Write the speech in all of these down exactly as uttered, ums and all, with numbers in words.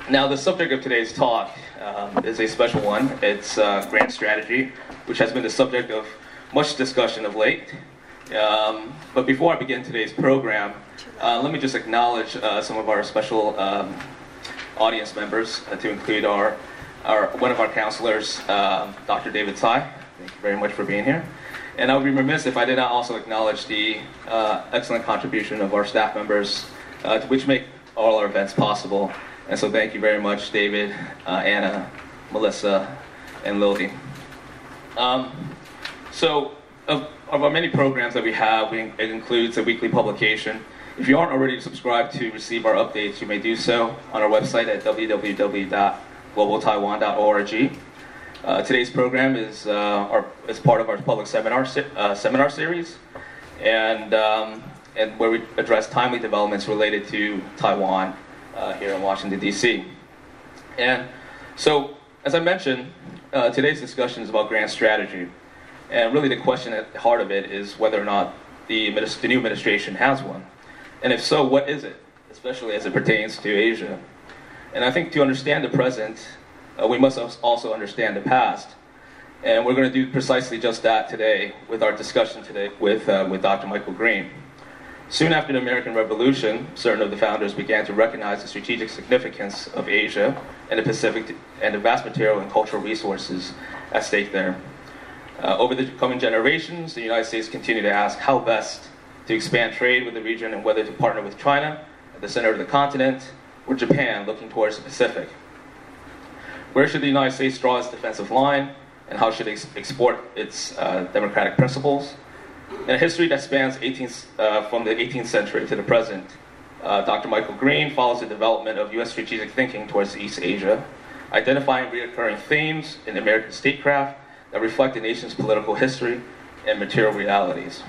Now, the subject of today's talk um, is a special one. It's uh, grand strategy, which has been the subject of much discussion of late. Um, but before I begin today's program, uh, let me just acknowledge uh, some of our special um, audience members, uh, to include our, our one of our counselors, uh, Doctor David Tsai. Thank you very much for being here. And I would be remiss if I did not also acknowledge the uh, excellent contribution of our staff members, uh, which make all our events possible. And so thank you very much, David, uh, Anna, Melissa, and Lily. Um, so of, of our many programs that we have, we, it includes a weekly publication. If you aren't already subscribed to receive our updates, you may do so on our website at w w w dot global taiwan dot org. Uh, today's program is, uh, our, is part of our public seminar, uh, seminar series, and, um, and where we address timely developments related to Taiwan uh, here in Washington, D C And so, as I mentioned, uh, today's discussion is about grand strategy. And really the question at the heart of it is whether or not the, the new administration has one. And if so, what is it, especially as it pertains to Asia? And I think to understand the present, Uh, we must also understand the past. And we're going to do precisely just that today with our discussion today with, uh, with Doctor Michael Green. Soon after the American Revolution, certain of the founders began to recognize the strategic significance of Asia and the Pacific and the vast material and cultural resources at stake there. Uh, over the coming generations, the United States continued to ask how best to expand trade with the region and whether to partner with China at the center of the continent or Japan looking towards the Pacific. Where should the United States draw its defensive line, and how should it ex export its uh, democratic principles? In a history that spans eighteenth, uh, from the eighteenth century to the present, uh, Doctor Michael Green follows the development of U S strategic thinking towards East Asia, identifying recurring themes in American statecraft that reflect the nation's political history and material realities.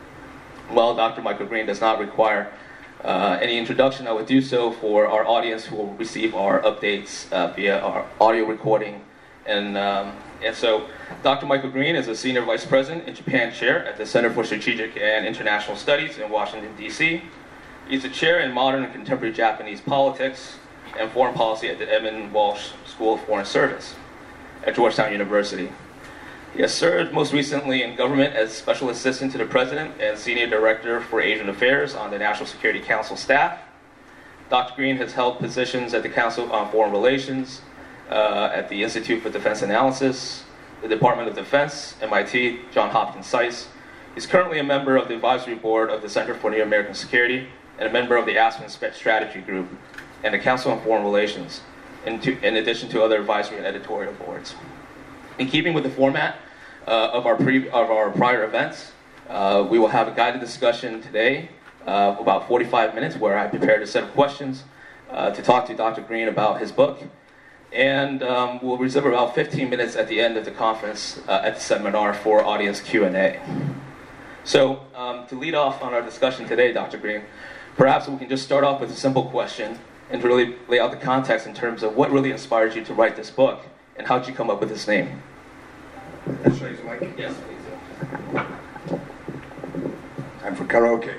While Doctor Michael Green does not require Uh, any introduction, I would do so for our audience who will receive our updates uh, via our audio recording. And, um, and so Doctor Michael Green is a Senior Vice President and Japan Chair at the Center for Strategic and International Studies in Washington, D C He's a Chair in Modern and Contemporary Japanese Politics and Foreign Policy at the Edmund Walsh School of Foreign Service at Georgetown University. He has served most recently in government as Special Assistant to the President and Senior Director for Asian Affairs on the National Security Council staff. Doctor Green has held positions at the Council on Foreign Relations, uh, at the Institute for Defense Analysis, the Department of Defense, M I T, Johns Hopkins SAIS. He's currently a member of the Advisory Board of the Center for New American Security and a member of the Aspen Strategy Group and the Council on Foreign Relations, in, to, in addition to other advisory and editorial boards. In keeping with the format uh, of, our pre of our prior events, uh, we will have a guided discussion today, uh, about forty-five minutes, where I prepared a set of questions uh, to talk to Doctor Green about his book. And um, we'll reserve about fifteen minutes at the end of the conference, uh, at the seminar, for audience Q and A. So um, to lead off on our discussion today, Doctor Green, perhaps we can just start off with a simple question and to really lay out the context in terms of what really inspired you to write this book. And how did you come up with this name? Should I use the mic? Yes, please. Time for karaoke.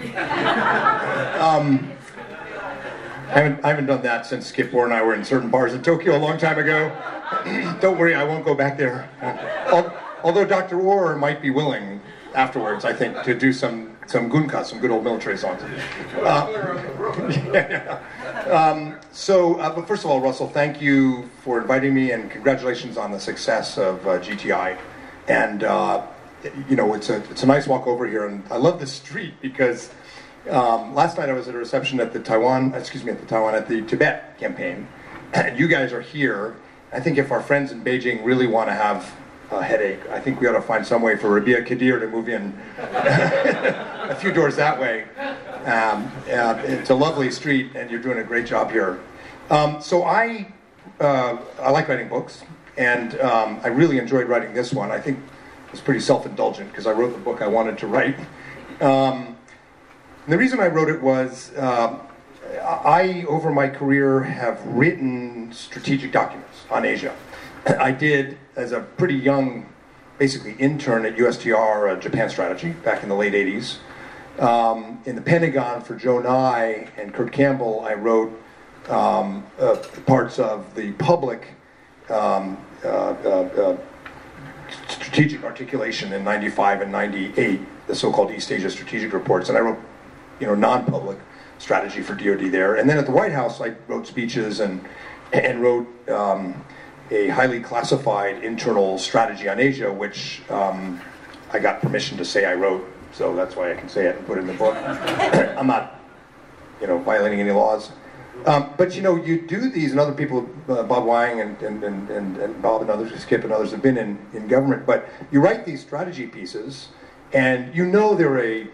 um, I, haven't, I haven't done that since Skip Moore and I were in certain bars in Tokyo a long time ago. Don't worry, I won't go back there. Uh, although Doctor Orr might be willing afterwards, I think, to do some, some gunka, some good old military songs. Uh, yeah. Um, so, uh, but first of all, Russell, thank you for inviting me, and congratulations on the success of uh, G T I. And uh, you know, it's a it's a nice walk over here, and I love this street because um, last night I was at a reception at the Taiwan, excuse me, at the Taiwan at the Tibet campaign, and you guys are here. I think if our friends in Beijing really want to have a headache, I think we ought to find some way for Rabia Kadir to move in a few doors that way. Um, uh, it's a lovely street, and you're doing a great job here. Um, so I, uh, I like writing books, and um, I really enjoyed writing this one. I think it was pretty self-indulgent because I wrote the book I wanted to write. Um, and the reason I wrote it was uh, I, over my career, have written strategic documents on Asia. I did, as a pretty young, basically intern at U S T R, uh, Japan Strategy, back in the late eighties. Um, in the Pentagon for Joe Nye and Kurt Campbell, I wrote um, uh, parts of the public um, uh, uh, uh, strategic articulation in ninety-five and ninety-eight, the so-called East Asia Strategic Reports, and I wrote, you know, non-public strategy for D O D there. And then at the White House, I wrote speeches and and wrote um, a highly classified internal strategy on Asia, which um, I got permission to say I wrote, so that's why I can say it and put it in the book. I'm not, you know, violating any laws. Um, but you know, you do these, and other people, uh, Bob Wang and, and, and, and, and Bob and others, Skip and others have been in, in government, but you write these strategy pieces, and you know they're a,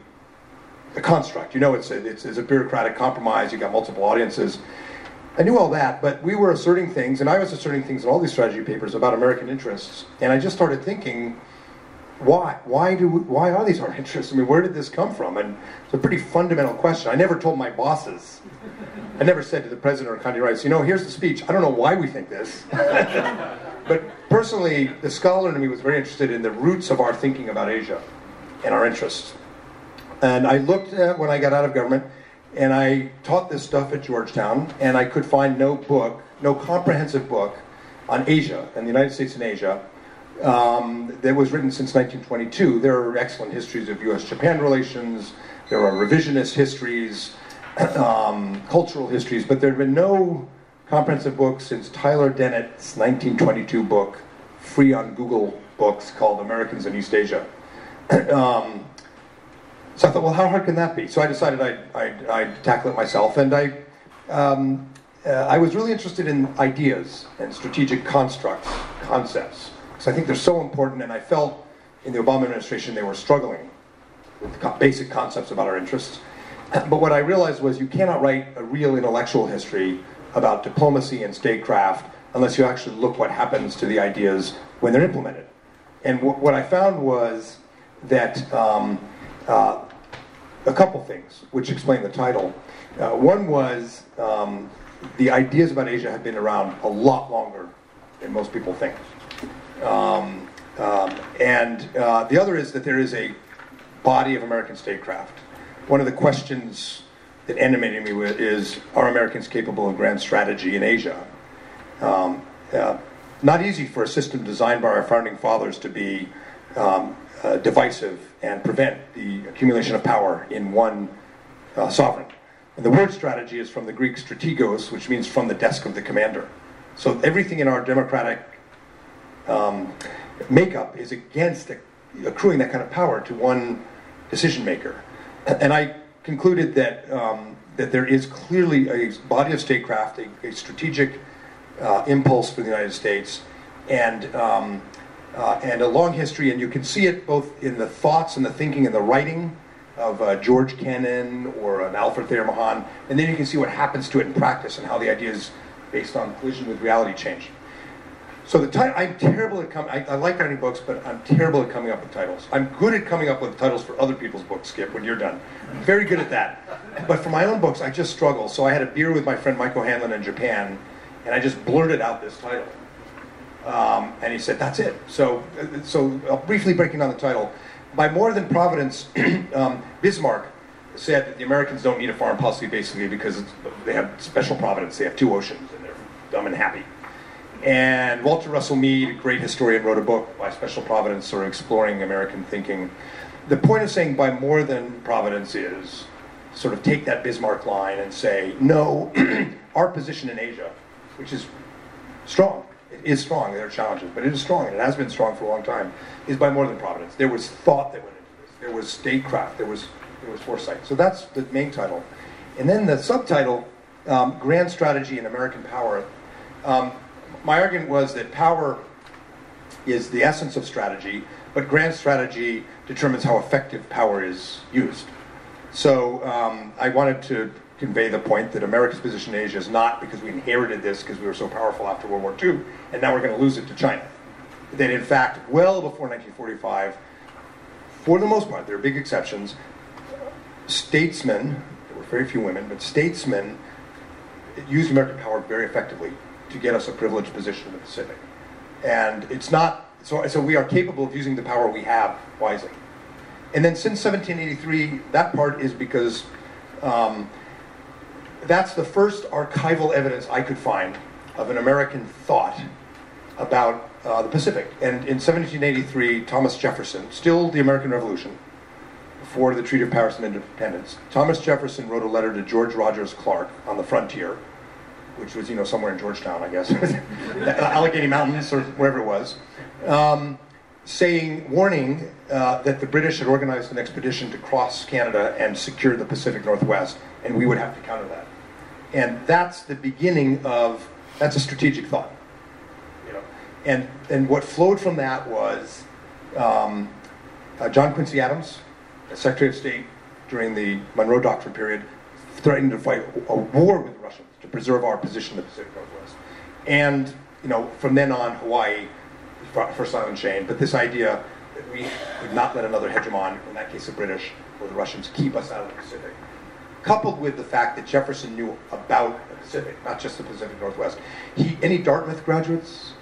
a construct. You know it's a, it's, it's a bureaucratic compromise, you got multiple audiences. I knew all that, but we were asserting things, and I was asserting things in all these strategy papers about American interests, and I just started thinking, why? Why do we, why are these our interests? I mean, where did this come from? And it's a pretty fundamental question. I never told my bosses. I never said to the president or Condi Rice, you know, here's the speech. I don't know why we think this. But personally, the scholar in me was very interested in the roots of our thinking about Asia and our interests. And I looked at when I got out of government, and I taught this stuff at Georgetown, and I could find no book, no comprehensive book on Asia and the United States and Asia um, that was written since nineteen twenty-two. There are excellent histories of U S Japan relations, there are revisionist histories, um, cultural histories, but there have been no comprehensive books since Tyler Dennett's nineteen twenty-two book, free on Google Books, called Americans in East Asia. um, so I thought, well, how hard can that be? So I decided I'd, I'd, I'd tackle it myself, and I, um, uh, I was really interested in ideas and strategic constructs, concepts, because I think they're so important, and I felt in the Obama administration they were struggling with co- basic concepts about our interests. But what I realized was you cannot write a real intellectual history about diplomacy and statecraft unless you actually look what happens to the ideas when they're implemented. And w- what I found was that um, uh, a couple things which explain the title. Uh, one was um, the ideas about Asia have been around a lot longer than most people think. Um, um, and uh, the other is that there is a body of American statecraft. One of the questions that animated me with is, are Americans capable of grand strategy in Asia? Um, uh, not easy for a system designed by our founding fathers to be um, uh, divisive and prevent the accumulation of power in one uh, sovereign. And the word strategy is from the Greek strategos, which means from the desk of the commander. So everything in our democratic um, makeup is against accruing that kind of power to one decision maker. And I concluded that um, that there is clearly a body of statecraft, a, a strategic uh, impulse for the United States, and um, uh, and a long history. And you can see it both in the thoughts and the thinking and the writing of uh, George Kennan or an Alfred Thayer Mahan, and then you can see what happens to it in practice and how the ideas based on collision with reality change. So the title, I'm terrible at coming, I, I like writing books, but I'm terrible at coming up with titles. I'm good at coming up with titles for other people's books, Skip, when you're done. I'm very good at that. But for my own books, I just struggle. So I had a beer with my friend Mike O'Hanlon in Japan, and I just blurted out this title. Um, and he said, that's it. So, so uh, briefly breaking down the title. By more than providence, um, Bismarck said that the Americans don't need a foreign policy basically because it's, they have special providence. They have two oceans, and they're dumb and happy. And Walter Russell Mead, a great historian, wrote a book, By Special Providence, sort of exploring American thinking. The point of saying by more than providence is sort of take that Bismarck line and say, no, our position in Asia, which is strong, it is strong, there are challenges, but it is strong, and it has been strong for a long time, is by more than providence. There was thought that went into this. There was statecraft, there was, there was foresight. So that's the main title. And then the subtitle, um, Grand Strategy and American Power. Um, My argument was that power is the essence of strategy, but grand strategy determines how effective power is used. So um, I wanted to convey the point that America's position in Asia is not because we inherited this because we were so powerful after World War Two, and now we're going to lose it to China. That in fact, well before nineteen forty-five, for the most part, there are big exceptions, statesmen, there were very few women, but statesmen used American power very effectively to get us a privileged position in the Pacific. And it's not, so, so we are capable of using the power we have wisely. And then since seventeen eighty-three, that part is because um, that's the first archival evidence I could find of an American thought about uh, the Pacific. And in seventeen eighty-three, Thomas Jefferson, still the American Revolution, before the Treaty of Paris and Independence, Thomas Jefferson wrote a letter to George Rogers Clark on the frontier, which was, you know, somewhere in Georgetown, I guess, Allegheny Mountains or wherever it was, um, saying, warning uh, that the British had organized an expedition to cross Canada and secure the Pacific Northwest, and we would have to counter that. And that's the beginning of, that's a strategic thought. You know? And, and what flowed from that was um, uh, John Quincy Adams, Secretary of State during the Monroe Doctrine period, threatened to fight a war with the Russians to preserve our position in the Pacific Northwest. And, you know, from then on, Hawaii, first island chain, but this idea that we would not let another hegemon, in that case the British or the Russians, keep us out of the Pacific, coupled with the fact that Jefferson knew about the Pacific, not just the Pacific Northwest. He, any Dartmouth graduates?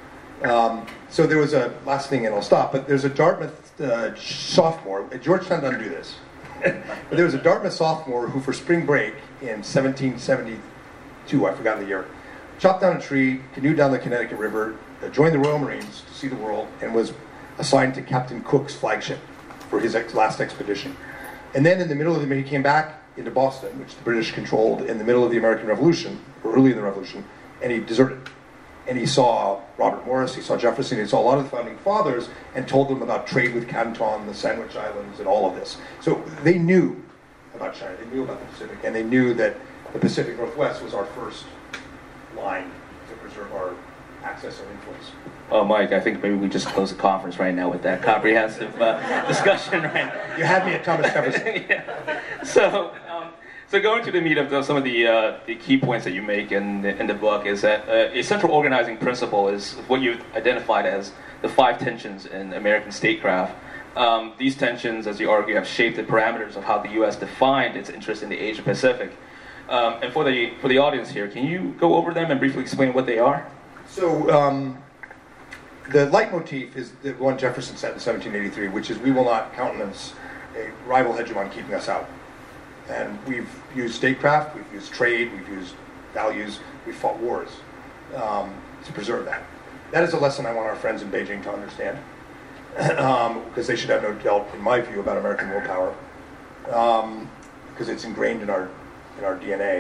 Um, so there was a, last thing and I'll stop, but there's a Dartmouth uh, sophomore, Georgetown doesn't do this, but there was a Dartmouth sophomore who for spring break in seventeen seventy-two, I forgot the year, chopped down a tree, canoed down the Connecticut River, uh, joined the Royal Marines to see the world, and was assigned to Captain Cook's flagship for his ex- last expedition. And then in the middle of the, he came back into Boston, which the British controlled in the middle of the American Revolution, or early in the Revolution, and he deserted. And he saw Robert Morris, he saw Jefferson, he saw a lot of the founding fathers, and told them about trade with Canton, the Sandwich Islands, and all of this. So they knew about China, they knew about the Pacific, and they knew that the Pacific Northwest was our first line to preserve our access and influence. Oh, Mike, I think maybe we just close the conference right now with that comprehensive uh, discussion, right? You had me at Thomas Jefferson. Yeah. So, um, so going to the meat of the, some of the uh, the key points that you make in the, in the book is that uh, a central organizing principle is what you've identified as the five tensions in American statecraft. Um, these tensions, as you argue, have shaped the parameters of how the U S defined its interest in the Asia Pacific. Um, and for the for the audience here, can you go over them and briefly explain what they are? So. Um, The leitmotif is the one Jefferson set in seventeen eighty-three, which is we will not countenance a rival hegemon keeping us out. And we've used statecraft, we've used trade, we've used values, we've fought wars um, to preserve that. That is a lesson I want our friends in Beijing to understand, um, because they should have no doubt, in my view, about American willpower, um, because it's ingrained in our in our D N A.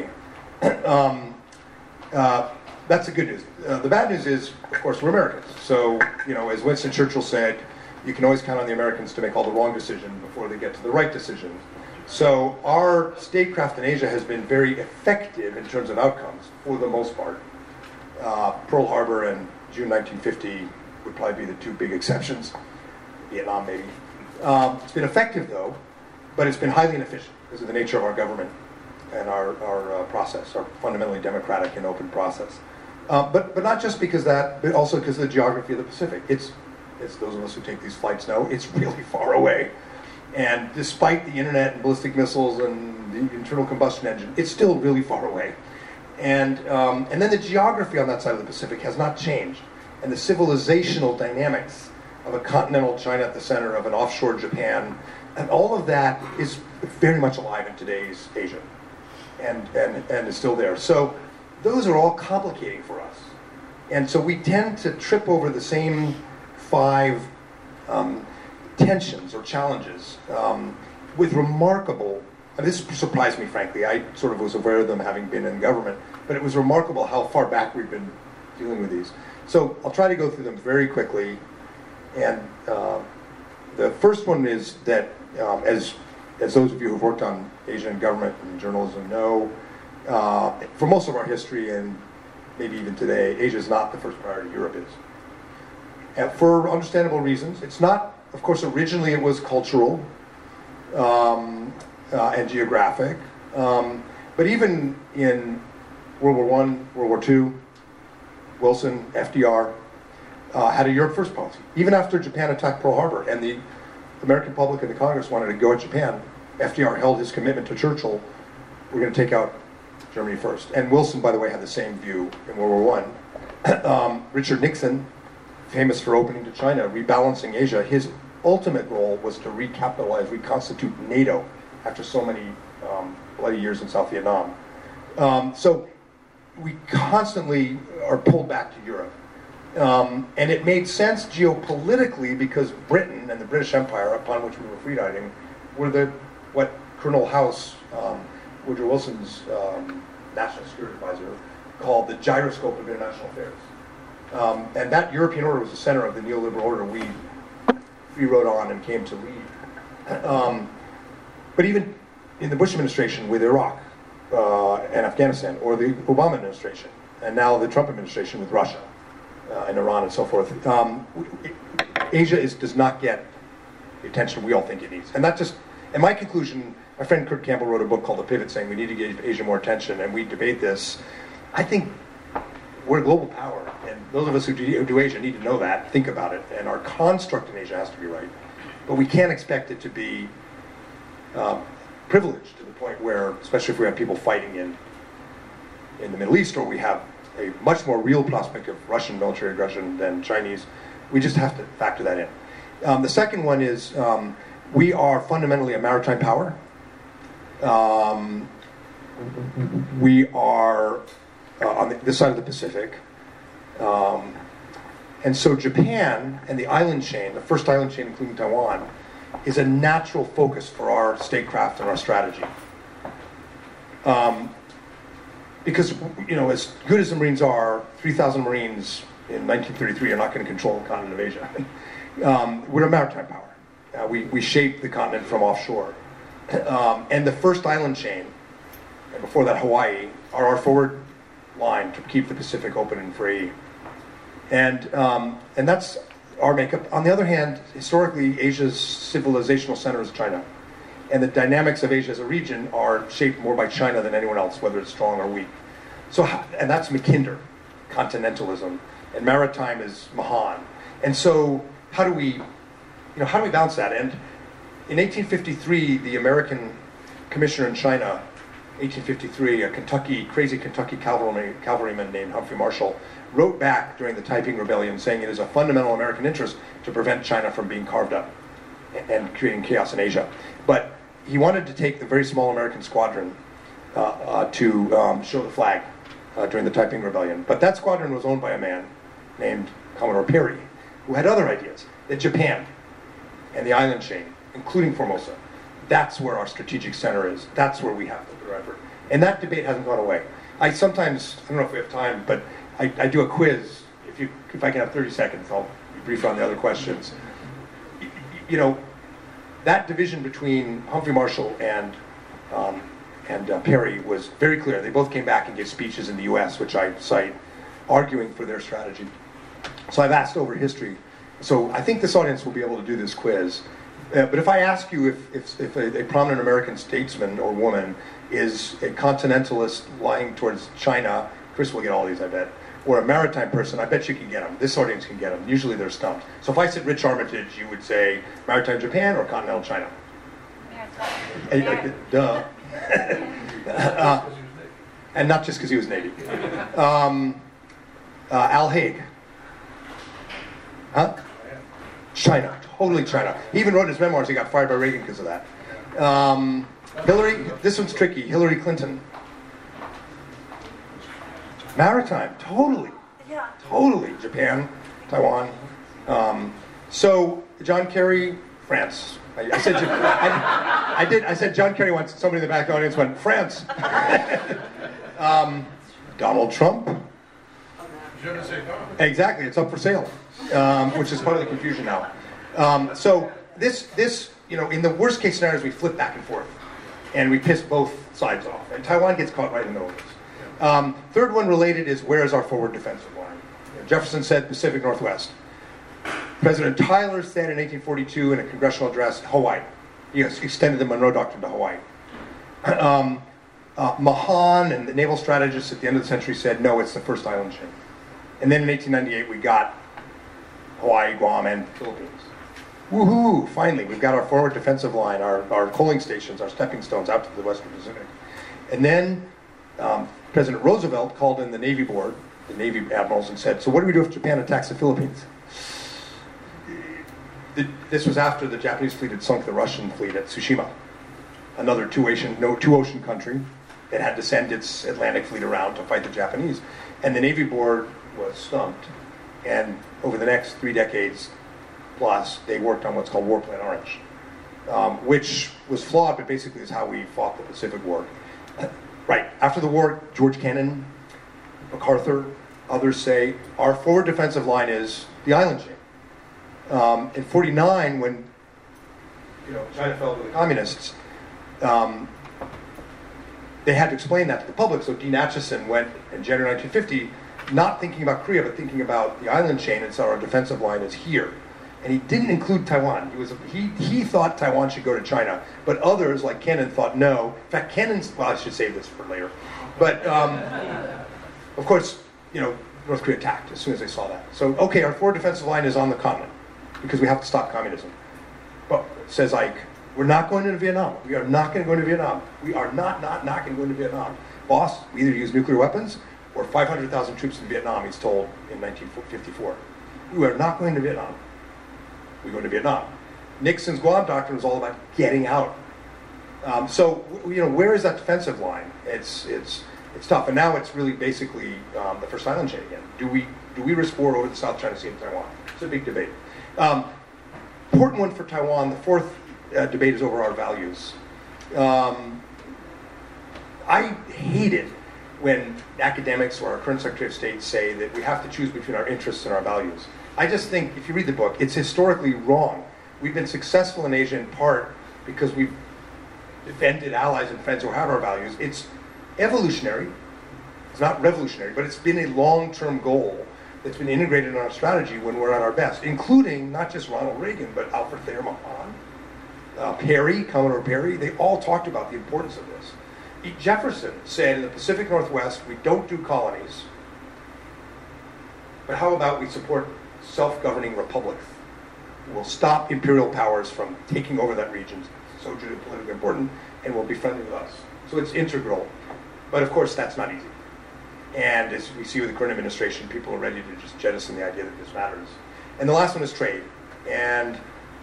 um, uh, That's the good news. Uh, the bad news is, of course, we're Americans. So, you know, as Winston Churchill said, you can always count on the Americans to make all the wrong decision before they get to the right decision. So our statecraft in Asia has been very effective in terms of outcomes, for the most part. Uh, Pearl Harbor and June nineteen fifty would probably be the two big exceptions. Vietnam, maybe. Um, it's been effective, though, but it's been highly inefficient because of the nature of our government and our, our uh, process, our fundamentally democratic and open process. Uh, but but not just because of that, but also because of the geography of the Pacific. It's, as those of us who take these flights know, it's really far away. And despite the internet and ballistic missiles and the internal combustion engine, it's still really far away. And um, and then the geography on that side of the Pacific has not changed. And the civilizational dynamics of a continental China at the center, of an offshore Japan, and all of that is very much alive in today's Asia. And, and, and is still there. So those are all complicating for us. And so we tend to trip over the same five um, tensions or challenges um, with remarkable, and this surprised me, frankly. I sort of was aware of them having been in government, but it was remarkable how far back we've been dealing with these. So I'll try to go through them very quickly. And uh, the first one is that, um, as As those of you who've worked on Asian government and journalism know, uh, for most of our history and maybe even today, Asia is not the first priority, Europe is. And for understandable reasons. It's not, of course, originally it was cultural um, uh, and geographic. Um, but even in World War One, World War Two, Wilson, F D R uh, had a Europe First policy. Even after Japan attacked Pearl Harbor and the American public and the Congress wanted to go at Japan, F D R held his commitment to Churchill, we're going to take out Germany first. And Wilson, by the way, had the same view in World War One. um, Richard Nixon, famous for opening to China, rebalancing Asia, his ultimate goal was to recapitalize, reconstitute NATO after so many um, bloody years in South Vietnam. Um, so we constantly are pulled back to Europe. Um, and it made sense geopolitically because Britain and the British Empire, upon which we were freediving, were the what Colonel House, um, Woodrow Wilson's um, national security advisor, called the gyroscope of international affairs. Um, and that European order was the center of the neoliberal order we, we rode on and came to lead. Um, but even in the Bush administration with Iraq uh, and Afghanistan, or the Obama administration, and now the Trump administration with Russia uh, and Iran and so forth, um, Asia is, does not get the attention we all think it needs. And that just, and my conclusion, my friend Kurt Campbell wrote a book called The Pivot saying we need to give Asia more attention, and we debate this. I think we're a global power, and those of us who do, who do Asia need to know that, think about it, and our construct in Asia has to be right. But we can't expect it to be uh, privileged to the point where, especially if we have people fighting in, in the Middle East, or we have a much more real prospect of Russian military aggression than Chinese, we just have to factor that in. Um, the second one is um, we are fundamentally a maritime power. Um, we are uh, on the, this side of the Pacific. Um, and so Japan and the island chain, the first island chain including Taiwan, is a natural focus for our statecraft and our strategy. Um, because, you know, as good as the Marines are, three thousand Marines in nineteen thirty-three are not going to control the continent of Asia. um, we're a maritime power. Uh, we, we shape the continent from offshore. Um, and the first island chain, and before that Hawaii, are our forward line to keep the Pacific open and free. And, um, and that's our makeup. On the other hand, historically, Asia's civilizational center is China. And the dynamics of Asia as a region are shaped more by China than anyone else, whether it's strong or weak. So, and that's Mackinder, continentalism, and maritime is Mahan. And so, how do we, you know, how do we balance that? And in eighteen fifty-three, the American commissioner in China, eighteen fifty-three, a Kentucky, crazy Kentucky cavalry, cavalryman named Humphrey Marshall, wrote back during the Taiping Rebellion saying it is a fundamental American interest to prevent China from being carved up and creating chaos in Asia. But he wanted to take the very small American squadron uh, uh, to um, show the flag uh, during the Taiping Rebellion. But that squadron was owned by a man named Commodore Perry, who had other ideas. That Japan and the island chain, including Formosa, that's where our strategic center is. That's where we have to put our effort. And that debate hasn't gone away. I sometimes, I don't know if we have time, but I, I do a quiz. If you, if I can have thirty seconds, I'll be brief on the other questions. You, you know, that division between Humphrey Marshall and um, and uh, Perry was very clear. They both came back and gave speeches in the U S, which I cite, arguing for their strategy. So I've asked over history. So I think this audience will be able to do this quiz. Uh, but if I ask you if, if, if a, a prominent American statesman or woman is a continentalist lying towards China, Chris will get all these, I bet, or a maritime person, I bet you can get them. This audience can get them. Usually they're stumped. So if I said Rich Armitage, you would say maritime Japan or continental China? Maritime. Duh. uh, and not just because he was Navy. Um, uh, Al Haig. Huh? China. Totally China. He even wrote in his memoirs he got fired by Reagan because of that. Um, Hillary, this one's tricky. Hillary Clinton. Maritime, totally. Yeah. Totally. Japan, Taiwan. Um, so, John Kerry, France. I, I said, I, I did. I said John Kerry once. Somebody in the back audience went, France. um, Donald Trump. Exactly. It's up for sale, um, which is part of the confusion now. Um, so this, this, you know, in the worst case scenarios, we flip back and forth, and we piss both sides off, and Taiwan gets caught right in the middle of this. Um, third one related is where is our forward defensive line? You know, Jefferson said Pacific Northwest. President Tyler said in eighteen forty-two in a congressional address, Hawaii. He extended the Monroe Doctrine to Hawaii. Um, uh, Mahan and the naval strategists at the end of the century said, no, it's the first island chain. And then in eighteen ninety-eight, we got Hawaii, Guam, and Philippines. Woohoo! Finally, we've got our forward defensive line, our, our coaling stations, our stepping stones out to the Western Pacific. And then um, President Roosevelt called in the Navy board, the Navy admirals, and said, so what do we do if Japan attacks the Philippines? The, this was after the Japanese fleet had sunk the Russian fleet at Tsushima, another two-ocean, no, two-ocean country. that had to send its Atlantic fleet around to fight the Japanese. And the Navy board was stumped. And over the next three decades plus, they worked on what's called War Plan Orange, um, which was flawed, but basically is how we fought the Pacific War. Right, after the war, George Kennan, MacArthur, others say, our forward defensive line is the island chain. Um, in forty-nine, when you know, China fell to the communists, um, they had to explain that to the public, so Dean Acheson went in January nineteen fifty, not thinking about Korea, but thinking about the island chain, and said our defensive line is here. And he didn't include Taiwan. He was he he thought Taiwan should go to China, but others like Kennan thought no. In fact, Kennan's well, I should save this for later. But um, of course, you know, North Korea attacked as soon as they saw that. So okay, our forward defensive line is on the continent because we have to stop communism. But says Ike, we're not going into Vietnam. We are not going to go into Vietnam. We are not not not going to go into Vietnam. Boss, we either use nuclear weapons or five hundred thousand troops in Vietnam. He's told in nineteen fifty-four. We are not going to Vietnam. We go to Vietnam. Nixon's Guam doctrine was all about getting out. Um, so, you know, where is that defensive line? It's it's it's tough, and now it's really basically um, the first island chain again. Do we do we risk war over the South China Sea and Taiwan? It's a big debate. Um, important one for Taiwan. The fourth uh, debate is over our values. Um, I hate it when academics or our current Secretary of State say that we have to choose between our interests and our values. I just think, if you read the book, it's historically wrong. We've been successful in Asia in part because we've defended allies and friends who have our values. It's evolutionary. It's not revolutionary, but it's been a long-term goal that's been integrated in our strategy when we're at our best, including not just Ronald Reagan, but Alfred Thayer Mahan, uh, Perry, Commodore Perry. They all talked about the importance of this. Jefferson said in the Pacific Northwest, we don't do colonies, but how about we support self-governing republics? We'll stop imperial powers from taking over that region, so geopolitically important, and will be friendly with us. So it's integral. But of course, that's not easy. And as we see with the current administration, people are ready to just jettison the idea that this matters. And the last one is trade. And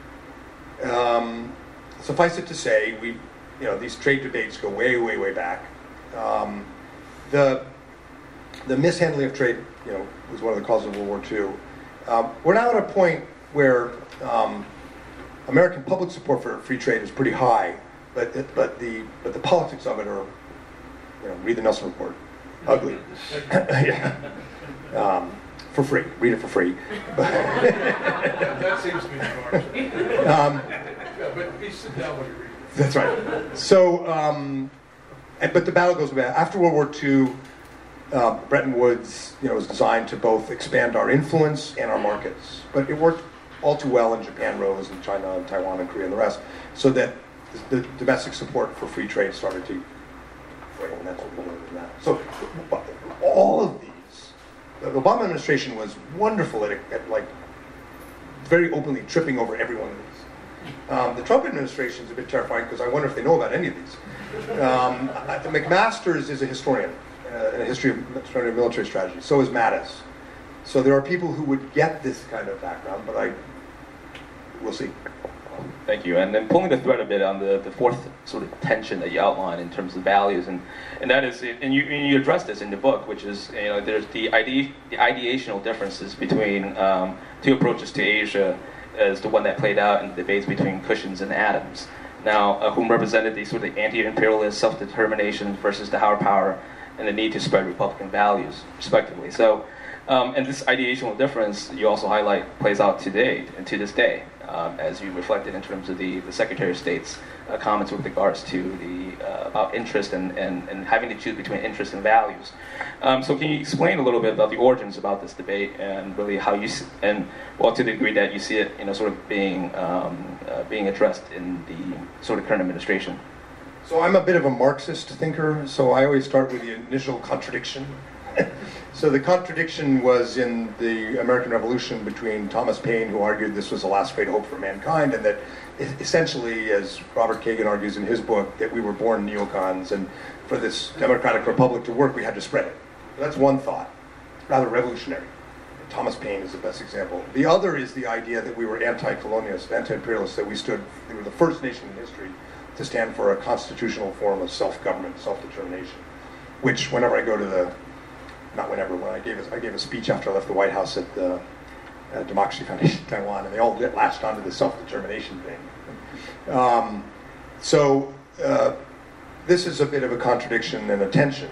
um, suffice it to say, we, you know, these trade debates go way, way, way back. Um, the the mishandling of trade, you know, was one of the causes of World War Two. Um, we're now at a point where um, American public support for free trade is pretty high, but it, but the but the politics of it are, you know, read the Nelson Report, ugly. Yeah. um, for free, read it for free. That seems to be the um, yeah, but please sit down when you read it. That's right. So, um, and, but the battle goes back after World War Two. Uh, Bretton Woods, you know, was designed to both expand our influence and our markets, but it worked all too well, and Japan rose, and China, and Taiwan, and Korea, and the rest, so that the domestic support for free trade started to frame, and that's what we're doing now. So, all of these, the Obama administration was wonderful at, at like very openly tripping over every one of these. Um, the Trump administration is a bit terrifying because I wonder if they know about any of these. Um, McMaster's is a historian. Uh, in a history of military strategy. So is Mattis. So there are people who would get this kind of background, but I, we'll see. Thank you. And then pulling the thread a bit on the, the fourth sort of tension that you outline in terms of values, and, and that is, and you, and you address this in the book, which is, you know, there's the ide, the ideational differences between um, two approaches to Asia as the one that played out in the debates between Cushions and Adams. Now, uh, whom represented the sort of anti-imperialist self-determination versus the higher power and the need to spread Republican values, respectively. So, um, and this ideational difference you also highlight plays out today and to this day, um, as you reflected in terms of the, the Secretary of State's uh, comments with regards to the uh, about interest and, and, and having to choose between interest and values. Um, so, can you explain a little bit about the origins about this debate and really how you see, and well, to the degree that you see it, you know, sort of being um, uh, being addressed in the sort of current administration? So I'm a bit of a Marxist thinker, so I always start with the initial contradiction. So the contradiction was in the American Revolution between Thomas Paine, who argued this was the last great hope for mankind, and that essentially, as Robert Kagan argues in his book, that we were born neocons, and for this democratic republic to work, we had to spread it. That's one thought, rather revolutionary. Thomas Paine is the best example. The other is the idea that we were anti-colonialists, anti-imperialists, that we stood, we were the first nation in history to stand for a constitutional form of self-government, self-determination, which whenever I go to the, not whenever, when I gave a, I gave a speech after I left the White House at the uh, Democracy Foundation Taiwan, and they all get latched onto the self-determination thing. Um, so uh, this is a bit of a contradiction and a tension.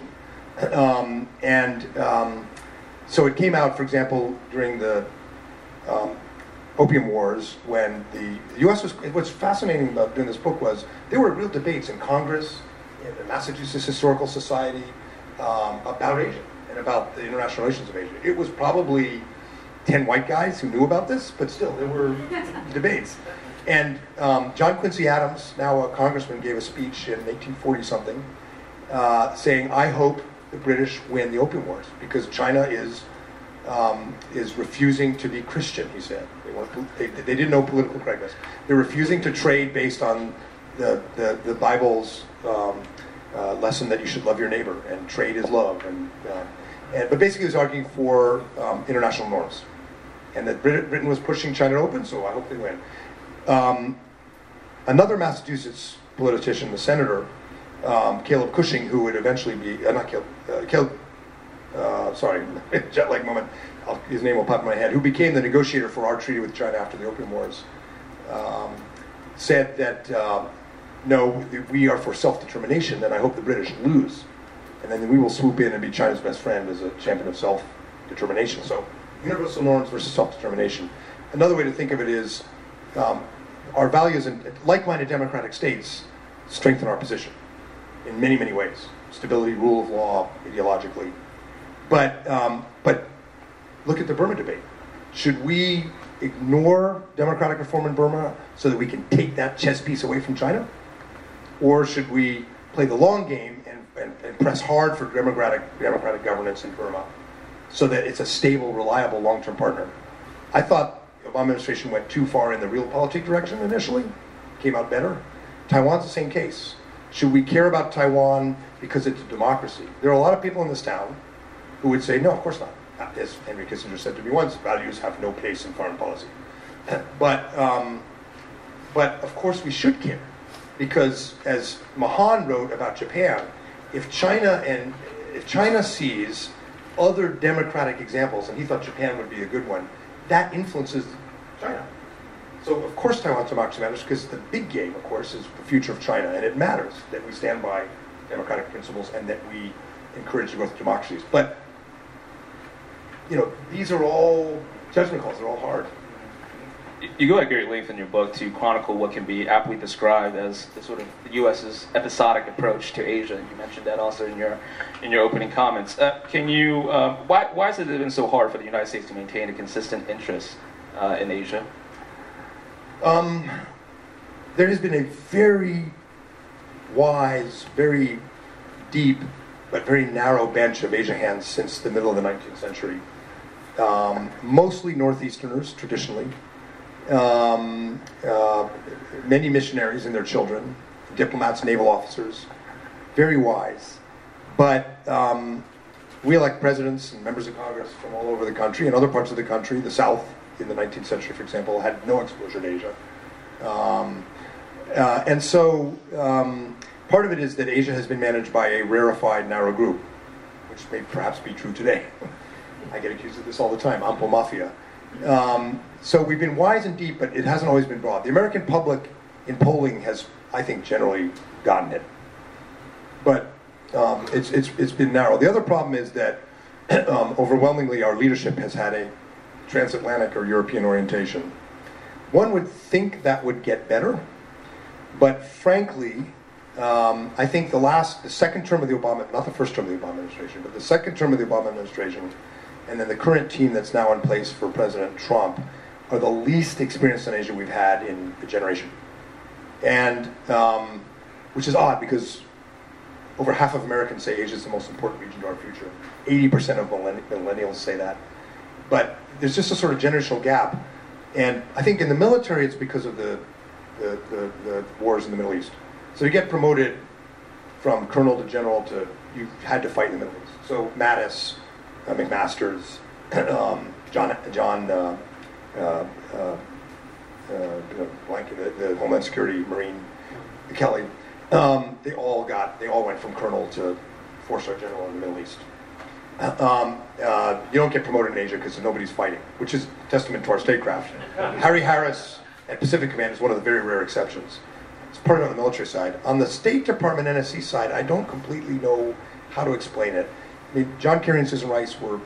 Um, and um, so it came out, for example, during the um, Opium Wars, when the, the U S was, what's fascinating about doing this book was there were real debates in Congress, in the Massachusetts Historical Society, um, about Asia and about the international relations of Asia. It was probably ten white guys who knew about this, but still, there were debates. And um, John Quincy Adams, now a congressman, gave a speech in eighteen forty something, uh, saying, "I hope the British win the Opium Wars because China is um, is refusing to be Christian," he said. They, want, they, they didn't know political correctness. They're refusing to trade based on the, the, the Bible's um, uh, lesson that you should love your neighbor, and trade is love. And, uh, and But basically he was arguing for um, international norms. And that Brit- Britain was pushing China to open, so I hope they win. Um, another Massachusetts politician, the senator, um, Caleb Cushing, who would eventually be, uh, not Caleb, uh, Caleb uh, sorry, jet lag moment, I'll, his name will pop in my head, who became the negotiator for our treaty with China after the Opium Wars, um, said that, uh, no, we are for self-determination, and I hope the British lose. And then we will swoop in and be China's best friend as a champion of self-determination. So, universal norms versus self-determination. Another way to think of it is um, our values in like-minded democratic states strengthen our position in many, many ways. Stability, rule of law, ideologically. But, um, but look at the Burma debate. Should we ignore democratic reform in Burma so that we can take that chess piece away from China? Or should we play the long game and, and, and press hard for democratic, democratic governance in Burma so that it's a stable, reliable, long-term partner? I thought the Obama administration went too far in the realpolitik direction initially, came out better. Taiwan's the same case. Should we care about Taiwan because it's a democracy? There are a lot of people in this town who would say, no, of course not. As Henry Kissinger said to me once, values have no place in foreign policy. But, um, but of course we should care, because as Mahan wrote about Japan, if China and if China sees other democratic examples, and he thought Japan would be a good one, that influences China. So of course Taiwan's democracy matters, because the big game, of course, is the future of China, and it matters that we stand by democratic principles and that we encourage the growth of democracies. But you know, these are all judgment calls. They're all hard. You go at great length in your book to chronicle what can be aptly described as the sort of the U S's episodic approach to Asia. You mentioned that also in your in your opening comments. Uh, can you? Um, why why has it been so hard for the United States to maintain a consistent interest uh, in Asia? Um, there has been a very wise, very deep, but very narrow bench of Asia hands since the middle of the nineteenth century. Um, mostly Northeasterners, traditionally. Um, uh, many missionaries and their children, diplomats, naval officers, very wise. But um, we elect presidents and members of Congress from all over the country and other parts of the country. The South, in the nineteenth century, for example, had no exposure to Asia. Um, uh, and so um, part of it is that Asia has been managed by a rarefied, narrow group, which may perhaps be true today. I get accused of this all the time, Ampo Mafia. Um, so we've been wise and deep, but it hasn't always been broad. The American public in polling has, I think, generally gotten it. But um, it's, it's, it's been narrow. The other problem is that um, overwhelmingly our leadership has had a transatlantic or European orientation. One would think that would get better, but frankly, um, I think the last, the second term of the Obama, not the first term of the Obama administration, but the second term of the Obama administration, and then the current team that's now in place for President Trump, are the least experienced in Asia we've had in a generation. And, um, which is odd because over half of Americans say Asia is the most important region to our future. eighty percent of millennials say that. But there's just a sort of generational gap. And I think in the military it's because of the, the, the, the wars in the Middle East. So you get promoted from colonel to general to, you had to fight in the Middle East. So Mattis, uh, McMaster's, um, John, John uh, uh, uh, uh, blank, the, the Homeland Security Marine, Kelly, um, they all got, they all went from colonel to four-star general in the Middle East. Um, uh, you don't get promoted in Asia because nobody's fighting, which is testament to our statecraft. Harry Harris at Pacific Command is one of the very rare exceptions. It's part on the military side. On the State Department N S C side, I don't completely know how to explain it. I mean, John Kerry and Susan Rice were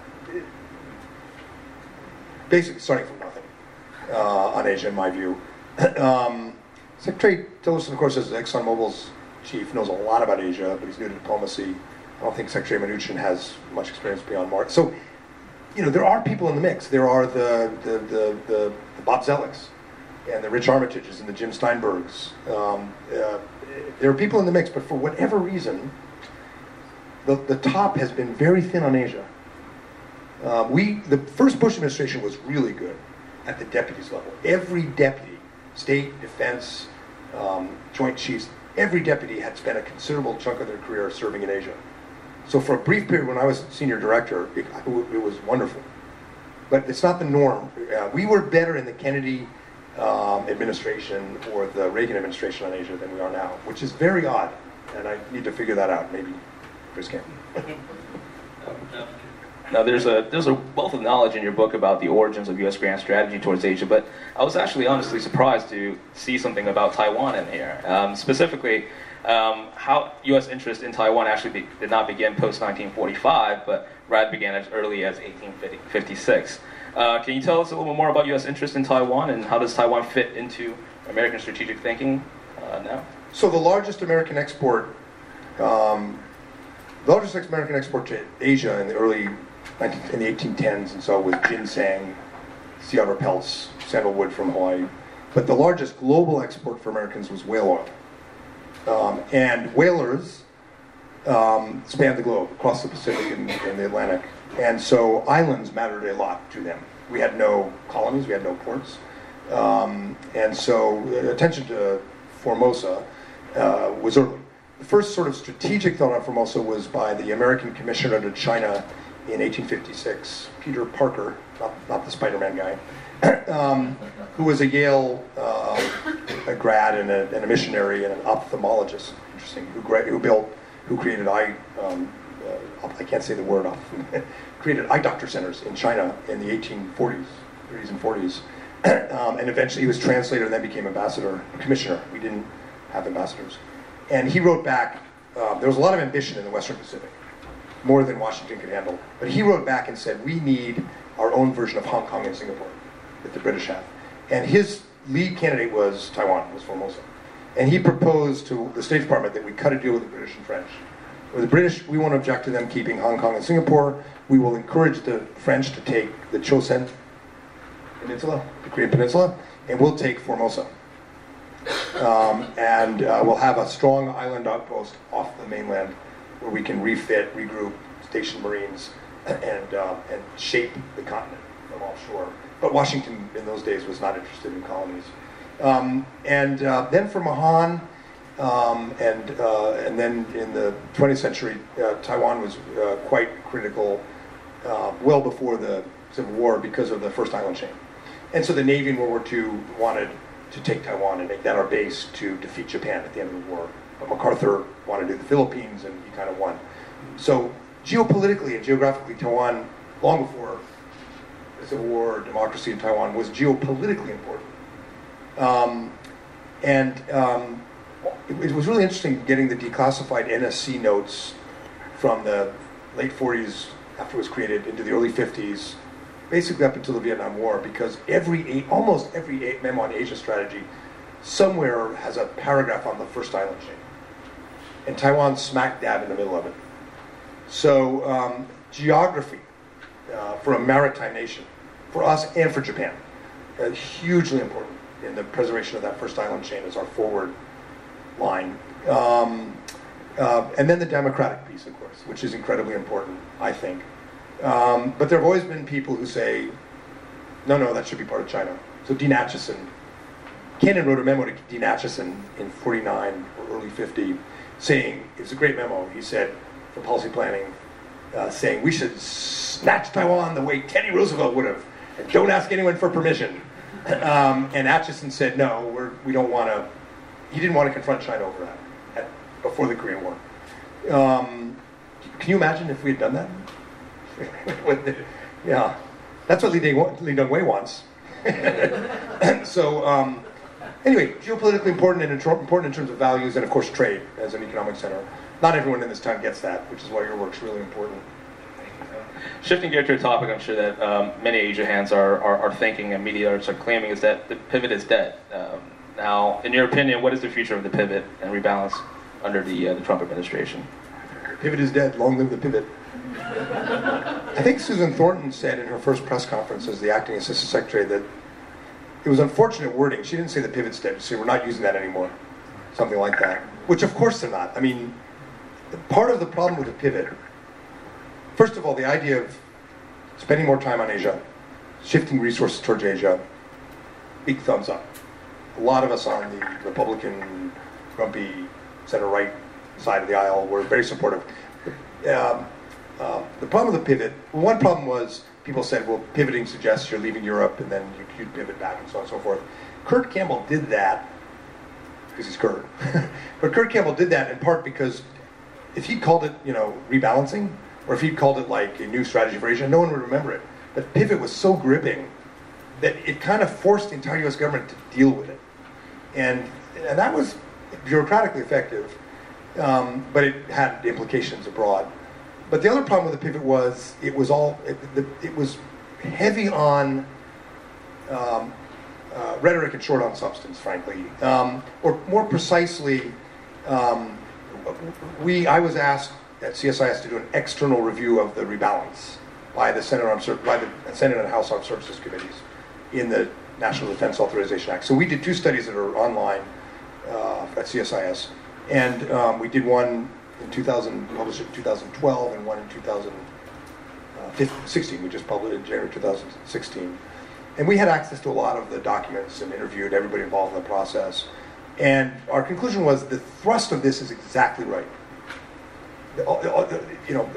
basically starting from nothing uh, on Asia, in my view. um, Secretary Tillerson, of course, as ExxonMobil's chief, knows a lot about Asia, but he's new to diplomacy. I don't think Secretary Mnuchin has much experience beyond Mark. So, you know, there are people in the mix. There are the the the, the, the Bob Zellicks and the Rich Armitages and the Jim Steinbergs. Um, uh, there are people in the mix, but for whatever reason, the the top has been very thin on Asia. Uh, we the first Bush administration was really good at the deputies level. Every deputy, state, defense, um, joint chiefs, every deputy had spent a considerable chunk of their career serving in Asia. So for a brief period when I was senior director, it, it was wonderful. But it's not the norm. Uh, we were better in the Kennedy um, administration or the Reagan administration on Asia than we are now, which is very odd. And I need to figure that out. Maybe Chris can. Now, there's a there's a wealth of knowledge in your book about the origins of U S grand strategy towards Asia, but I was actually honestly surprised to see something about Taiwan in here. Um, specifically, um, how U S interest in Taiwan actually be, did not begin post nineteen forty-five, but rather began as early as eighteen fifty-six. Uh, can you tell us a little bit more about U S interest in Taiwan, and how does Taiwan fit into American strategic thinking uh, now? So the largest American export, um, the largest American export to Asia in the early in the eighteen tens, and so was ginseng, sea otter pelts, sandalwood from Hawaii. But the largest global export for Americans was whale oil. Um, and whalers um, spanned the globe, across the Pacific and, and the Atlantic. And so islands mattered a lot to them. We had no colonies, we had no ports. Um, and so uh, attention to Formosa uh, was early. The first sort of strategic thought on Formosa was by the American commissioner to China in eighteen fifty-six, Peter Parker, not, not the Spider-Man guy, um, who was a Yale uh, a grad and a, and a missionary and an ophthalmologist, interesting, who, who built, who created eye, um, uh, I can't say the word off, created eye doctor centers in China in the eighteen forties, thirties and forties. um, and eventually he was translator and then became ambassador, commissioner. We didn't have ambassadors. And he wrote back, uh, there was a lot of ambition in the Western Pacific, more than Washington could handle. But he wrote back and said, we need our own version of Hong Kong and Singapore that the British have. And his lead candidate was Taiwan, was Formosa. And he proposed to the State Department that we cut a deal with the British and French. With the British, we won't object to them keeping Hong Kong and Singapore. We will encourage the French to take the Chosin Peninsula, the Korean Peninsula, and we'll take Formosa. Um, and uh, we'll have a strong island outpost off the mainland where we can refit, regroup, station Marines, and uh, and shape the continent from offshore. But Washington in those days was not interested in colonies. Um, and uh, then for Mahan, um, and uh, and then in the twentieth century, uh, Taiwan was uh, quite critical, uh, well before the Civil War, because of the first island chain. And so the Navy in World War Two wanted to take Taiwan and make that our base to defeat Japan at the end of the war. But MacArthur wanted to do the Philippines, and he kind of won. So geopolitically and geographically, Taiwan, long before the Civil War, democracy in Taiwan, was geopolitically important. Um, and um, it, it was really interesting getting the declassified N S C notes from the late forties, after it was created, into the early fifties, basically up until the Vietnam War, because every eight, almost every eight memo on Asia strategy somewhere has a paragraph on the first island chain. And Taiwan's smack dab in the middle of it. So um, geography uh, for a maritime nation, for us and for Japan, uh, hugely important in the preservation of that first island chain as our forward line. Um, uh, and then the democratic piece, of course, which is incredibly important, I think. Um, but there have always been people who say, no, no, that should be part of China. So Dean Acheson, Kennan wrote a memo to Dean Acheson in forty-nine or early fifty, saying, it was a great memo, he said, for policy planning, uh, saying we should snatch Taiwan the way Teddy Roosevelt would have, and don't ask anyone for permission. Um, and Acheson said, no, we're, we don't want to he didn't want to confront China over that at, before the Korean War. Um, can you imagine if we had done that? the, yeah, that's what Lee Teng-hui wants. so um, anyway, geopolitically important and important in terms of values and of course trade as an economic center. Not everyone in this town gets that, which is why your work's really important. Shifting gear to a topic I'm sure that um, many Asia hands are, are, are thinking and media are claiming is that the pivot is dead. Um, now, in your opinion, what is the future of the pivot and rebalance under the, uh, the Trump administration? Pivot is dead. Long live the pivot. I think Susan Thornton said in her first press conference as the acting assistant secretary that it was unfortunate wording. She didn't say the pivot's dead. She said we're not using that anymore. Something like that. Which of course they're not. I mean, part of the problem with the pivot, first of all, the idea of spending more time on Asia, shifting resources towards Asia, big thumbs up. A lot of us on the Republican, grumpy, center-right side of the aisle were very supportive. Um, uh, the problem with the pivot, one problem was people said, well, pivoting suggests you're leaving Europe and then you, you pivot back and so on and so forth. Kurt Campbell did that, because he's Kurt, but Kurt Campbell did that in part because if he'd called it, you know, rebalancing, or if he'd called it like a new strategy for Asia, no one would remember it. But pivot was so gripping that it kind of forced the entire U S government to deal with it. And, and that was bureaucratically effective, um, but it had implications abroad. But the other problem with the pivot was it was all, it, the, it was heavy on um, uh, rhetoric and short on substance, frankly. Um, or more precisely, um, we, I was asked at C S I S to do an external review of the rebalance by the Senate, Armed Ser- by the Senate and House Armed Services Committees in the National Defense Authorization Act. So we did two studies that are online uh, at C S I S, and um, we did one in two thousand, published it in two thousand twelve, and one in two thousand sixteen. We just published it in January two thousand sixteen. And we had access to a lot of the documents and interviewed everybody involved in the process. And our conclusion was the thrust of this is exactly right. The, all, all, the, you know,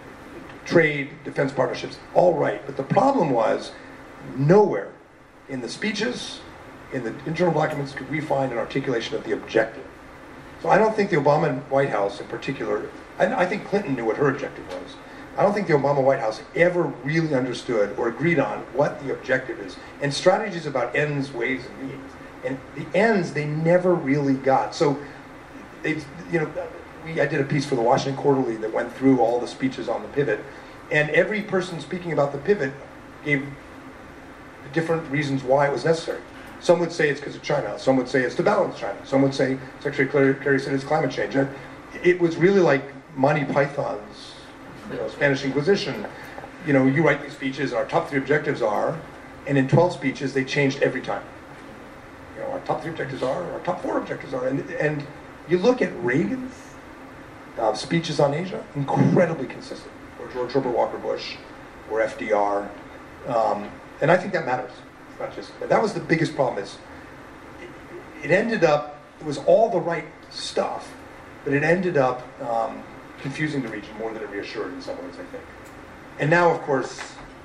trade, defense partnerships, all right. But the problem was nowhere in the speeches, in the internal documents, could we find an articulation of the objective. So I don't think the Obama White House in particular, I, I think Clinton knew what her objective was. I don't think the Obama White House ever really understood or agreed on what the objective is. And strategies about ends, ways, and means. And the ends they never really got. So, they, you know, we, I did a piece for the Washington Quarterly that went through all the speeches on the pivot, and every person speaking about the pivot gave different reasons why it was necessary. Some would say it's because of China. Some would say it's to balance China. Some would say, Secretary Kerry said it's climate change. And it was really like Monty Python's, you know, Spanish Inquisition. You know, you write these speeches, and our top three objectives are, and in twelve speeches they changed every time. You know, our top three objectives are, our top four objectives are, and and you look at Reagan's uh, speeches on Asia, incredibly consistent, or George Herbert Walker Bush, or F D R, um, and I think that matters. It's not just that was the biggest problem. Is it, it ended up it was all the right stuff, but it ended up um, confusing the region more than it reassured in some ways, I think. And now, of course,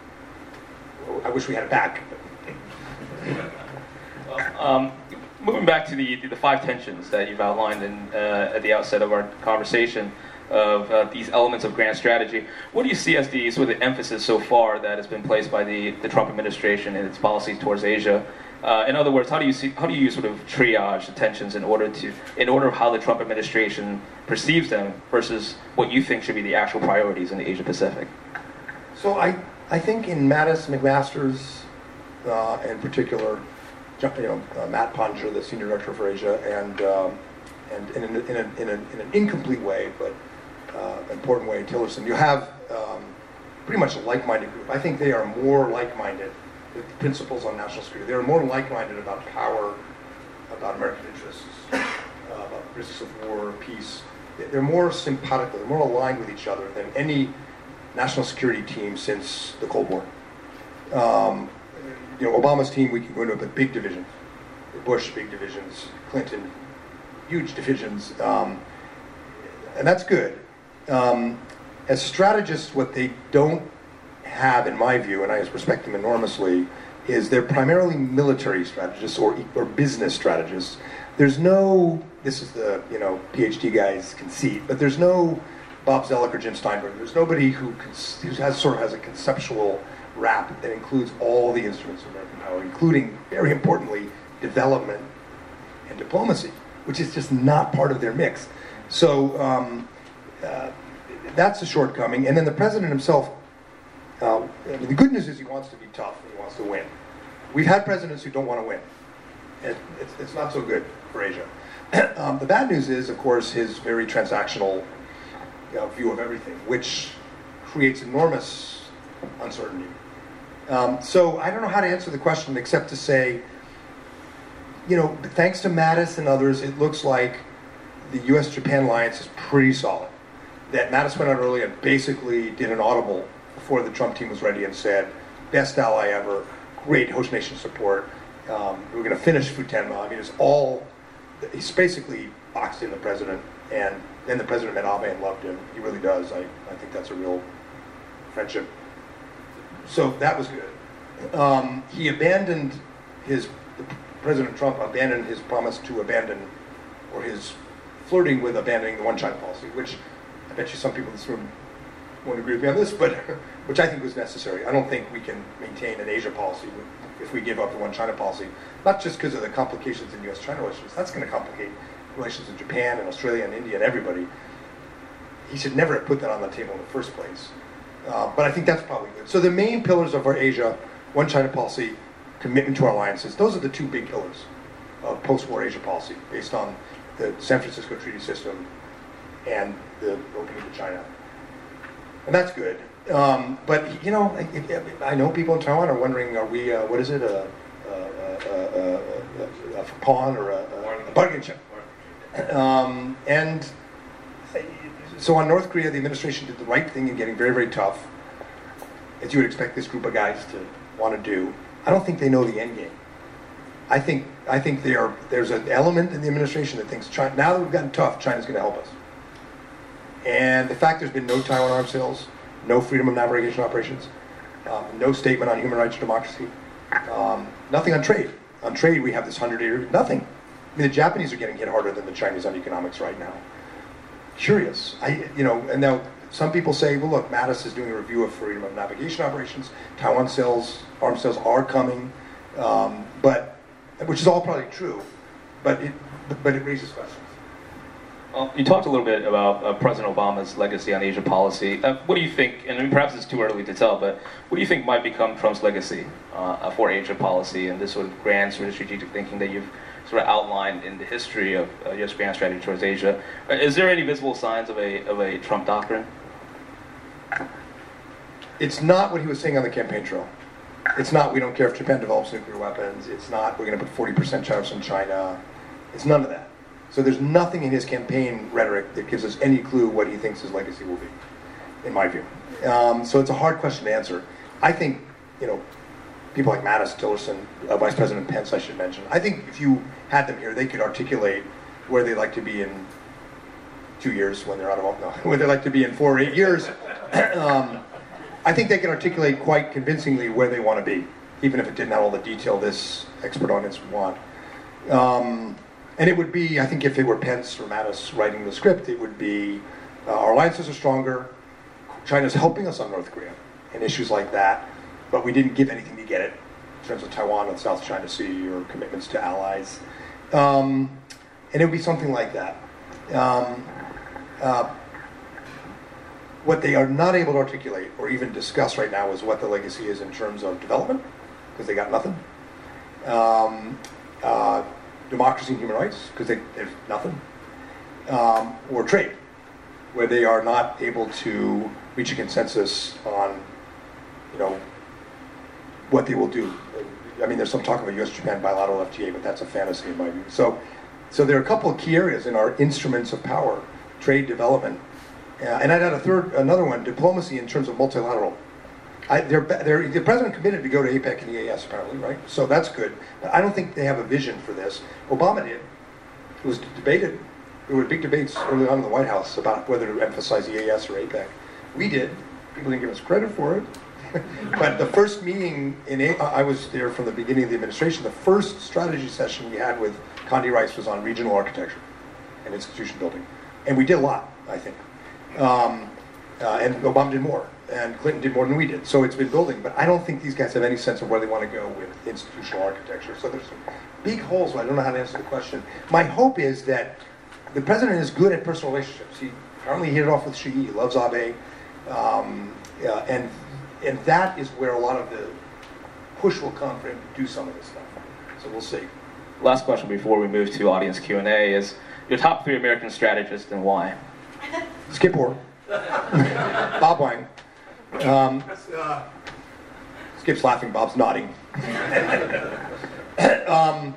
I wish we had it back. Well, um, moving back to the the five tensions that you've outlined in, uh, at the outset of our conversation of uh, these elements of grand strategy, what do you see as the sort of the emphasis so far that has been placed by the, the Trump administration and its policies towards Asia? Uh, in other words, how do you see how do you sort of triage the tensions in order to in order of how the Trump administration perceives them versus what you think should be the actual priorities in the Asia Pacific? So I I think in Mattis, McMaster's, uh, in particular, you know, uh, Matt Pottinger, the senior director for Asia, and um, and in, a, in, a, in, a, in an incomplete way, but uh, important way, Tillerson, you have um, pretty much a like-minded group. I think they are more like-minded with principles on national security. They're more like-minded about power, about American interests, uh, about risks of war, peace. They're more simpatico, they're more aligned with each other than any national security team since the Cold War. Um, you know, Obama's team, we can go into a big division. Bush, big divisions. Clinton, huge divisions. Um, and that's good. Um, as strategists, what they don't have, in my view, and I respect them enormously, is they're primarily military strategists or, or business strategists. There's no, this is the, you know, PhD guy's conceit, but there's no Bob Zoellick or Jim Steinberg. There's nobody who, who has sort of has a conceptual wrap that includes all the instruments of American power, including, very importantly, development and diplomacy, which is just not part of their mix. So um, uh, that's a shortcoming. And then the president himself, uh, I mean, the good news is he wants to be tough and he wants to win. We've had presidents who don't want to win. And it's, it's not so good for Asia. um, the bad news is, of course, his very transactional uh, view of everything, which creates enormous uncertainty. Um, so I don't know how to answer the question except to say, you know, thanks to Mattis and others, it looks like the U S Japan alliance is pretty solid. That Mattis went out early and basically did an audible before the Trump team was ready and said, best ally ever, great host nation support, um, we're going to finish Futenma. I mean, it's all, he's basically boxed in the president, and then the president met Abe and loved him. He really does. I, I think that's a real friendship. So that was good. Um, he abandoned his, President Trump abandoned his promise to abandon, or his flirting with abandoning the one China policy, which I bet you some people in this room won't agree with me on this, but which I think was necessary. I don't think we can maintain an Asia policy if we give up the one China policy, not just because of the complications in U S China relations. That's going to complicate relations in Japan and Australia and India and everybody. He should never have put that on the table in the first place. Uh, but I think that's probably good. So the main pillars of our Asia, one China policy, commitment to our alliances, those are the two big pillars of post-war Asia policy, based on the San Francisco Treaty System and the opening to China. And that's good. Um, but, you know, I, I know people in Taiwan are wondering, are we, uh, what is it, a, a, a, a, a pawn or a, a bargain chip? Um, and so on North Korea, the administration did the right thing in getting very, very tough, as you would expect this group of guys to want to do. I don't think they know the end game. I think I think they are, there's an element in the administration that thinks, China, now that we've gotten tough, China's going to help us. And the fact there's been no Taiwan arms sales, no freedom of navigation operations, um, no statement on human rights or democracy, um, nothing on trade. On trade, we have this hundred-year, nothing. I mean, the Japanese are getting hit harder than the Chinese on economics right now. Curious. I, you know, and now some people say, well, look, Mattis is doing a review of freedom of navigation operations. Taiwan sales, arms sales are coming, um, but which is all probably true, but it, but it raises questions. Well, you talked a little bit about uh, President Obama's legacy on Asia policy. Uh, what do you think, and I mean, perhaps it's too early to tell, but what do you think might become Trump's legacy uh, for Asia policy and this sort of grand sort of strategic thinking that you've sort of outlined in the history of uh, U S grand strategy towards Asia? Uh, is there any visible signs of a, of a Trump doctrine? It's not what he was saying on the campaign trail. It's not, we don't care if Japan develops nuclear weapons. It's not, we're going to put forty percent tariffs on China. It's none of that. So there's nothing in his campaign rhetoric that gives us any clue what he thinks his legacy will be, in my view. Um, so it's a hard question to answer. I think, you know, people like Mattis, Tillerson, uh, Vice President Pence, I should mention, I think if you had them here, they could articulate where they'd like to be in two years when they're out of office, no, where they'd like to be in four or eight years. um, I think they can articulate quite convincingly where they want to be, even if it didn't have all the detail this expert audience would want. Um, and it would be, I think if it were Pence or Mattis writing the script, it would be, uh, our alliances are stronger, China's helping us on North Korea and issues like that, but we didn't give anything to get it in terms of Taiwan and South China Sea or commitments to allies. Um, and it would be something like that. Um, uh, What they are not able to articulate or even discuss right now is what the legacy is in terms of development, because they got nothing. Um, uh, democracy and human rights, because they, there's nothing. Um, or trade, where they are not able to reach a consensus on, you know, what they will do. I mean, there's some talk of a U S Japan bilateral F T A, but that's a fantasy in my view. So, so there are a couple of key areas in our instruments of power: trade, development. Uh, and I'd add a third, another one, diplomacy in terms of multilateral. I, they're, they're, the president committed to go to APEC and E A S apparently, right? So that's good. But I don't think they have a vision for this. Obama did. It was debated. There were big debates early on in the White House about whether to emphasize E A S or APEC. We did. People didn't give us credit for it. But the first meeting, in a- I was there from the beginning of the administration, the first strategy session we had with Condi Rice was on regional architecture and institution building. And we did a lot, I think. Um, uh, and Obama did more, and Clinton did more than we did. So it's been building, but I don't think these guys have any sense of where they want to go with institutional architecture. So there's some big holes where I don't know how to answer the question. My hope is that the president is good at personal relationships. He apparently hit it off with Xi. He loves Abe. Um, uh, and and that is where a lot of the push will come for him to do some of this stuff. So we'll see. Last question before we move to audience Q and A is your top three American strategists and why? Skip Orr. Bob Wang. Um, Uh, Skip's laughing, Bob's nodding. um,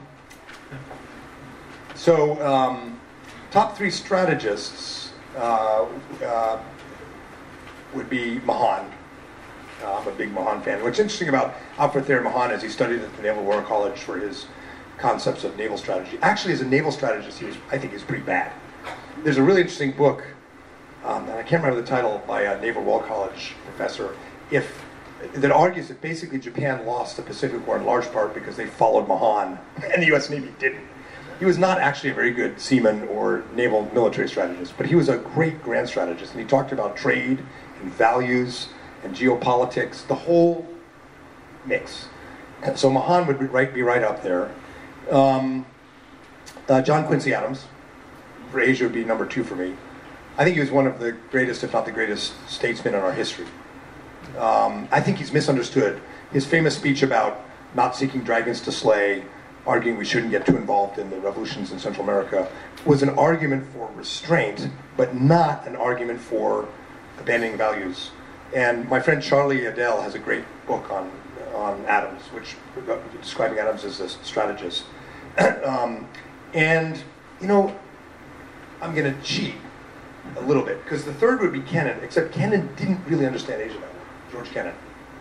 so, um, top three strategists uh, uh, would be Mahan. Uh, I'm a big Mahan fan. What's interesting about Alfred Thayer Mahan is he studied at the Naval War College for his concepts of naval strategy. Actually, as a naval strategist, he was, I think, he's pretty bad. There's a really interesting book, um, and I can't remember the title, by a Naval War College professor, if that argues that basically Japan lost the Pacific War in large part because they followed Mahan, and the U S Navy didn't. He was not actually a very good seaman or naval military strategist, but he was a great grand strategist, and he talked about trade and values and geopolitics, the whole mix. And so Mahan would be right, be right up there. Um, uh, John Quincy Adams, for Asia, would be number two for me. I think he was one of the greatest, if not the greatest, statesmen in our history. Um, I think he's misunderstood. His famous speech about not seeking dragons to slay, arguing we shouldn't get too involved in the revolutions in Central America, was an argument for restraint, but not an argument for abandoning values. And my friend Charlie Adele has a great book on on Adams, which uh, describing Adams as a strategist. um, and you know, I'm going to cheat a little bit because the third would be Kennan, except Kennan didn't really understand Asia that well. George Kennan.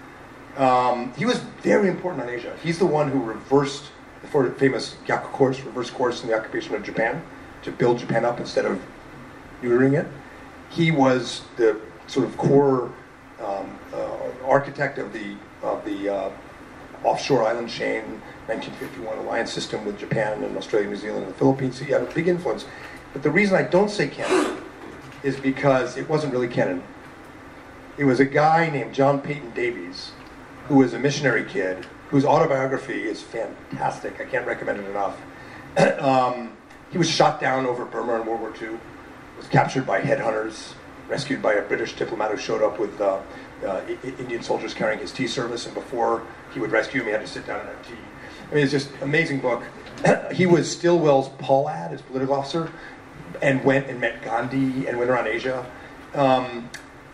Um, he was very important on Asia. He's the one who reversed the famous Gyaku course, reverse course in the occupation of Japan to build Japan up instead of neutering it. He was the sort of core um, uh, architect of the of the uh, offshore island chain, nineteen fifty-one alliance system with Japan and Australia, New Zealand, and the Philippines. So he had a big influence. But the reason I don't say Kennan is because it wasn't really Kennan. It was a guy named John Peyton Davies, who was a missionary kid, whose autobiography is fantastic. I can't recommend it enough. um, he was shot down over Burma in World War Two, was captured by headhunters, rescued by a British diplomat who showed up with uh, uh, Indian soldiers carrying his tea service, and before he would rescue him, he had to sit down and have tea. I mean, it's just an amazing book. He was Stilwell's Paulad, his political officer, and went and met Gandhi and went around Asia. Um,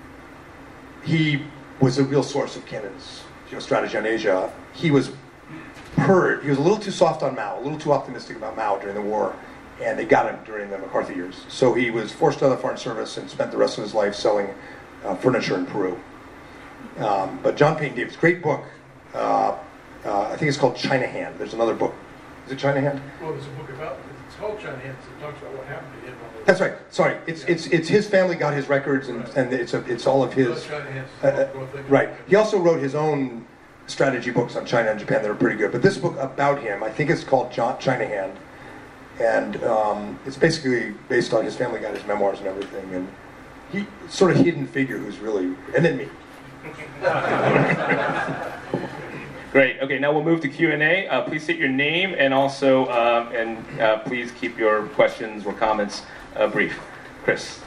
he was a real source of Kennan's geostrategy on Asia. He was heard, he was a little too soft on Mao, a little too optimistic about Mao during the war, and they got him during the McCarthy years. So he was forced out of the Foreign Service and spent the rest of his life selling uh, furniture in Peru. Um, but John Peyton Davies, great book. Uh, uh, I think it's called China Hand. There's another book. Is it China Hand? well, there's a book about, it's called China Hands. It talks about what happened to him. on the- That's right. Sorry, it's it's it's his family got his records, and, and it's a, it's all of his. Well, China Hands. Uh, uh, right. He also wrote his own strategy books on China and Japan that are pretty good. But this book about him, I think it's called John, China Hand, and um, it's basically based on his family got his memoirs and everything, and he sort of hidden figure who's really, and then me. Great. Okay, now we'll move to Q and A. Uh, please state your name and also, um, and uh, please keep your questions or comments uh, brief. Chris.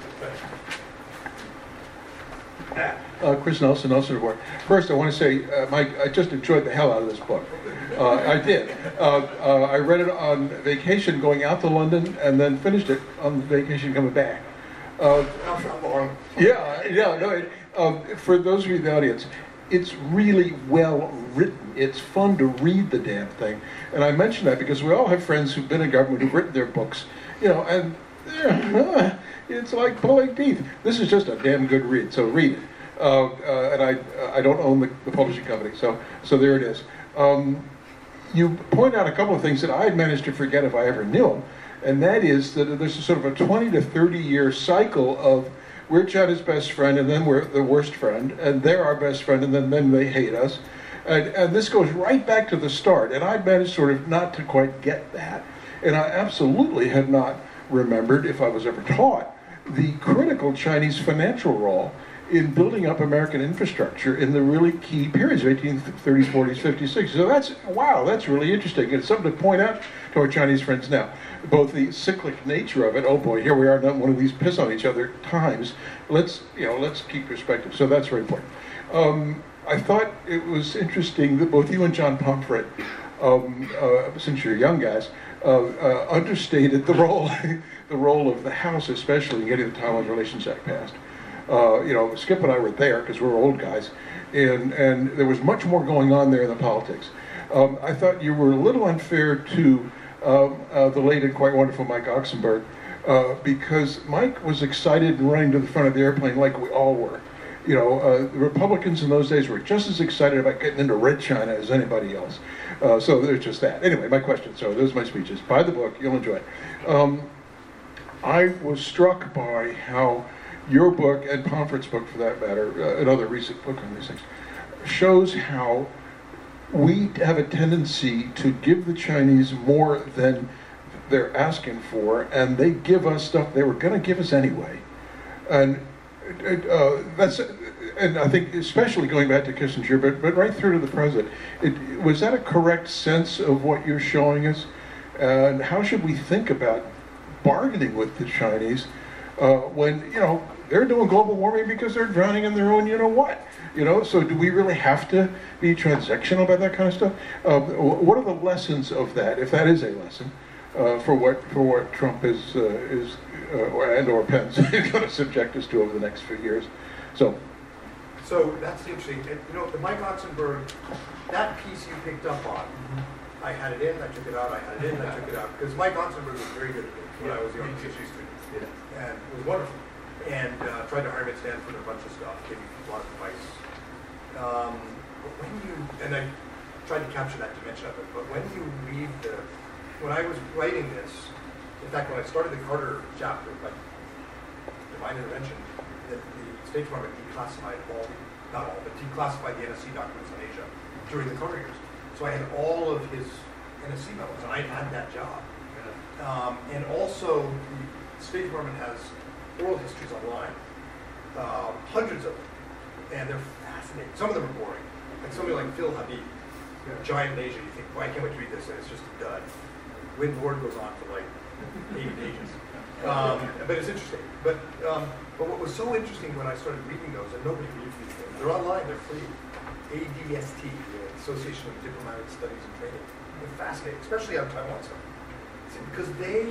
Uh, Chris Nelson, Nelson Report. First, I want to say, uh, Mike, I just enjoyed the hell out of this book. Uh, I did. Uh, uh, I read it on vacation going out to London and then finished it on vacation coming back. Uh, yeah, yeah. No, it, um, for those of you in the audience, it's really well written. It's fun to read the damn thing. And I mention that because we all have friends who've been in government who've written their books, you know, and uh, it's like pulling teeth. This is just a damn good read, so read it. Uh, uh, and I I don't own the, the publishing company, so so there it is. Um, you point out a couple of things that I had managed to forget if I ever knew them, and that is that there's a sort of a twenty to thirty year cycle of we're China's best friend, and then we're the worst friend, and they're our best friend, and then, then they hate us. And, and this goes right back to the start, and I managed sort of not to quite get that. And I absolutely had not remembered, if I was ever taught, the critical Chinese financial role in building up American infrastructure in the really key periods of eighteen thirties, forties, fifties, sixties. So that's, wow, that's really interesting. It's something to point out to our Chinese friends now. Both the cyclic nature of it, oh boy, here we are, not one of these piss on each other times. Let's, you know, let's keep perspective. So that's very important. Um, I thought it was interesting that both you and John Pomfret, um, uh, since you're young guys, uh, uh, understated the role, the role of the House, especially in getting the Taiwan Relations Act passed. Uh, you know, Skip and I were there because we're old guys, and, and there was much more going on there in the politics. Um, I thought you were a little unfair to um, uh, the late and quite wonderful Mike Oxenberg, uh, because Mike was excited and running to the front of the airplane like we all were. You know, uh, the Republicans in those days were just as excited about getting into Red China as anybody else. Uh, so there's just that. Anyway, my question. So those are my speeches. Buy the book. You'll enjoy it. Um, I was struck by how your book, and Pomfret's book for that matter, uh, another recent book on these things, shows how we have a tendency to give the Chinese more than they're asking for, and they give us stuff they were going to give us anyway. And uh, that's, and I think especially going back to Kissinger, but but right through to the present, it, was that a correct sense of what you're showing us? And how should we think about bargaining with the Chinese uh, when, you know, they're doing global warming because they're drowning in their own, you know what? You know, so do we really have to be transactional about that kind of stuff? Um, what are the lessons of that, if that is a lesson, uh, for what for what Trump is uh, is uh, and or Pence is going to subject us to over the next few years? So, so that's interesting. And, you know, the Mike Oxenberg, that piece you picked up on. I had it in, I took it out. I had it in, I took it out. Because Mike Oxenberg was very good at it when I was a young history student, yeah. And it was wonderful. And uh, tried to hire me at Stanford a bunch of stuff, gave me a lot of advice. Um, but when you, and I tried to capture that dimension of it, but when you read the, when I was writing this, in fact, when I started the Carter chapter, like divine intervention, the, the State Department declassified all, not all, but declassified the N S C documents on Asia during the Carter years. So I had all of his N S C memos, and I had that job. Um, and also, the State Department has oral histories online, uh, hundreds of them, and they're fascinating. Some of them are boring. Like somebody like Phil Habib, you know, giant in Asia, you think, well, I can't wait to read this, and it's just a dud. Win Ward goes on for like eighty pages. Um, but it's interesting. But um, but what was so interesting when I started reading those, and nobody reads these things, they're online, they're free. A D S T, the Association of Diplomatic Studies and Training. They're fascinating, especially on Taiwan stuff. Because they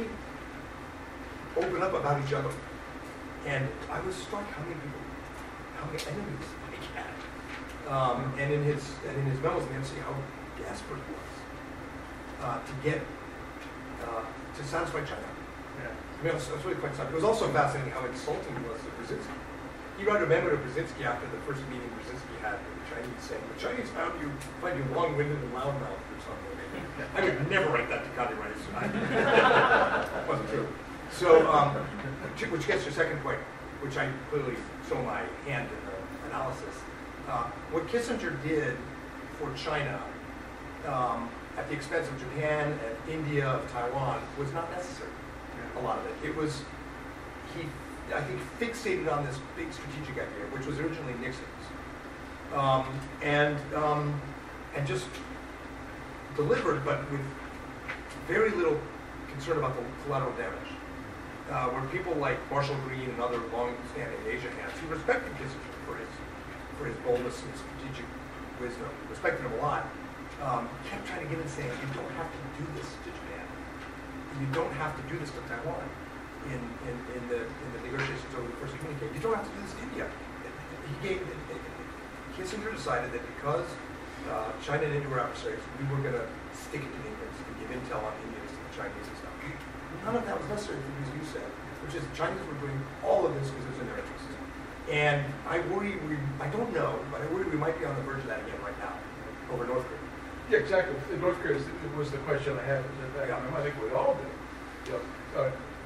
open up about each other. And I was struck how many people, how many enemies Mike had. Um, and in his and in his memos, you can see how desperate he was uh, to get uh, to satisfy China. Yeah. I mean, I was, I was really quite sad. It was also fascinating how insulting he was to Brzezinski. He wrote a memo to Brzezinski after the first meeting Brzezinski had with the Chinese, saying, "The Chinese found you find you long-winded and loudmouthed or something." I would never write that to Conde Rice. It wasn't true. So, um, which gets to your second point, which I clearly show my hand in the analysis. Uh, what Kissinger did for China um, at the expense of Japan and India, of Taiwan, was not necessary. A lot of it. It was, he, I think, fixated on this big strategic idea, which was originally Nixon's, um, and um, and just delivered, but with very little concern about the collateral damage. Uh, where people like Marshall Green and other long-standing Asian hands who respected Kissinger for his for his boldness and strategic wisdom, respected him a lot, um, kept trying to get him saying, "You don't have to do this to Japan. You don't have to do this to Taiwan." In in, in the in the negotiations over the first communique, you don't have to do this to India. He gave Kissinger decided that because uh, China and India were adversaries, we were going to stick it to the Indians and give intel on Indians to the Chinese and stuff. None of that was necessary for the reason you said, which is the Chinese were doing all of this because it was in their interests. And I worry, we, I don't know, but I worry we might be on the verge of that again right now, over North Korea. Yeah, exactly. North Korea was the question I had. Yeah. I think we all did. Yeah. Uh,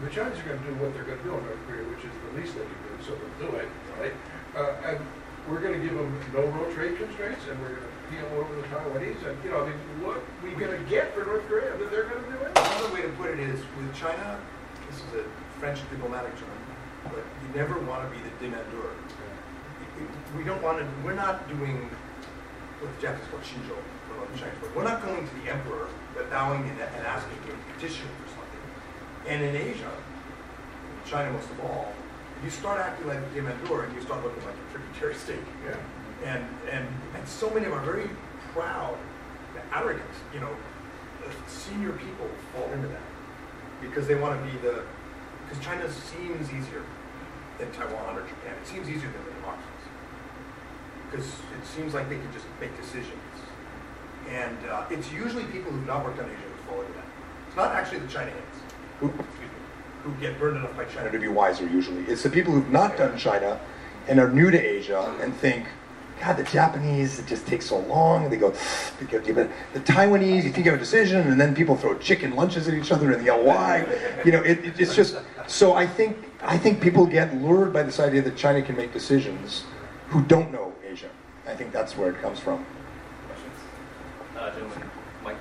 the Chinese are going to do what they're going to do in North Korea, which is the least they can do, so they'll do it, right? Uh, and we're going to give them no road trade constraints, and we're going to peel over the Taiwanese, and, you know, I mean, what are we going to get for North Korea that they're going to do it? Another way to put it is, with China, this is a French diplomatic term, but you never want to be the demandeur. We don't want to, we're not doing what the Japanese call shinjo, or the Chinese word. We're not going to the emperor, but bowing and, and asking him to petition for something. And in Asia, China most of all, you start acting like a demandeur and you start looking like a tributary state. Yeah. And, and, and so many of our very proud, arrogant, you know, senior people fall into that because they want to be the, because China seems easier than Taiwan or Japan. It seems easier than the democracies because it seems like they can just make decisions. And uh, it's usually people who've not worked on Asia who fall into that. It's not actually the Chinese Who, who get burned enough by China. to be wiser usually. It's the people who've not done China and are new to Asia and think, God, the Japanese, it just takes so long. They go, they go but the Taiwanese, you think you have a decision, and then people throw chicken lunches at each other and yell, why? You know, it, it, it's just, so I think, I think people get lured by this idea that China can make decisions who don't know Asia. I think that's where it comes from. Questions? Uh, gentlemen, Michael?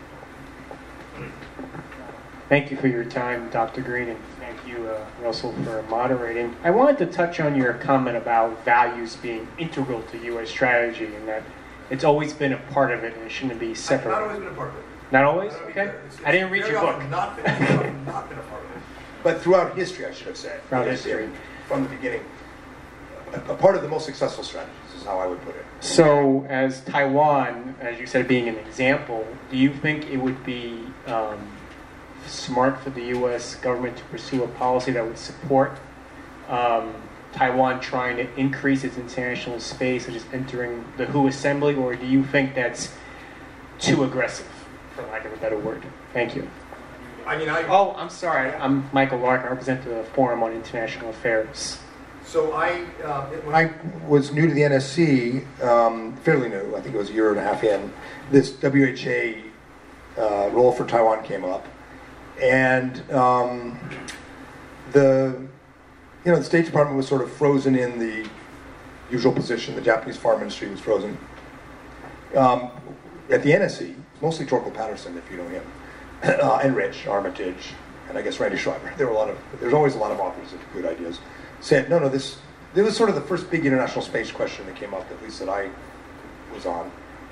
Thank you for your time, Doctor Green, and thank you, uh, Russell, for moderating. I wanted to touch on your comment about values being integral to U S strategy and that it's always been a part of it and it shouldn't be separate. Not always been a part of it. Not always? Not Okay. It's, I didn't read very your book. often Not been, very often not been a part of it. But throughout history, I should have said. Throughout history. From the beginning. A, a part of the most successful strategies is how I would put it. So, as Taiwan, as you said, being an example, do you think it would be um, smart for the U S government to pursue a policy that would support um, Taiwan trying to increase its international space, such as entering the W H O Assembly, or do you think that's too aggressive, for lack of a better word? Thank you. I mean, I. Oh, I'm sorry. I'm Michael Larkin. I represent the Forum on International Affairs. So I. Uh, it, When I was new to the N S C, um, fairly new, I think it was a year and a half in, this W H A uh, role for Taiwan came up. And um, the, you know, the State Department was sort of frozen in the usual position. The Japanese Foreign Ministry was frozen. Um, at the N S C, mostly Torkel Patterson, if you know him, uh, and Rich Armitage, and I guess Randy Schreiber. There were a lot of, there's always a lot of authors of good ideas. Said, no, no, this, this was sort of the first big international space question that came up, at least that I was on.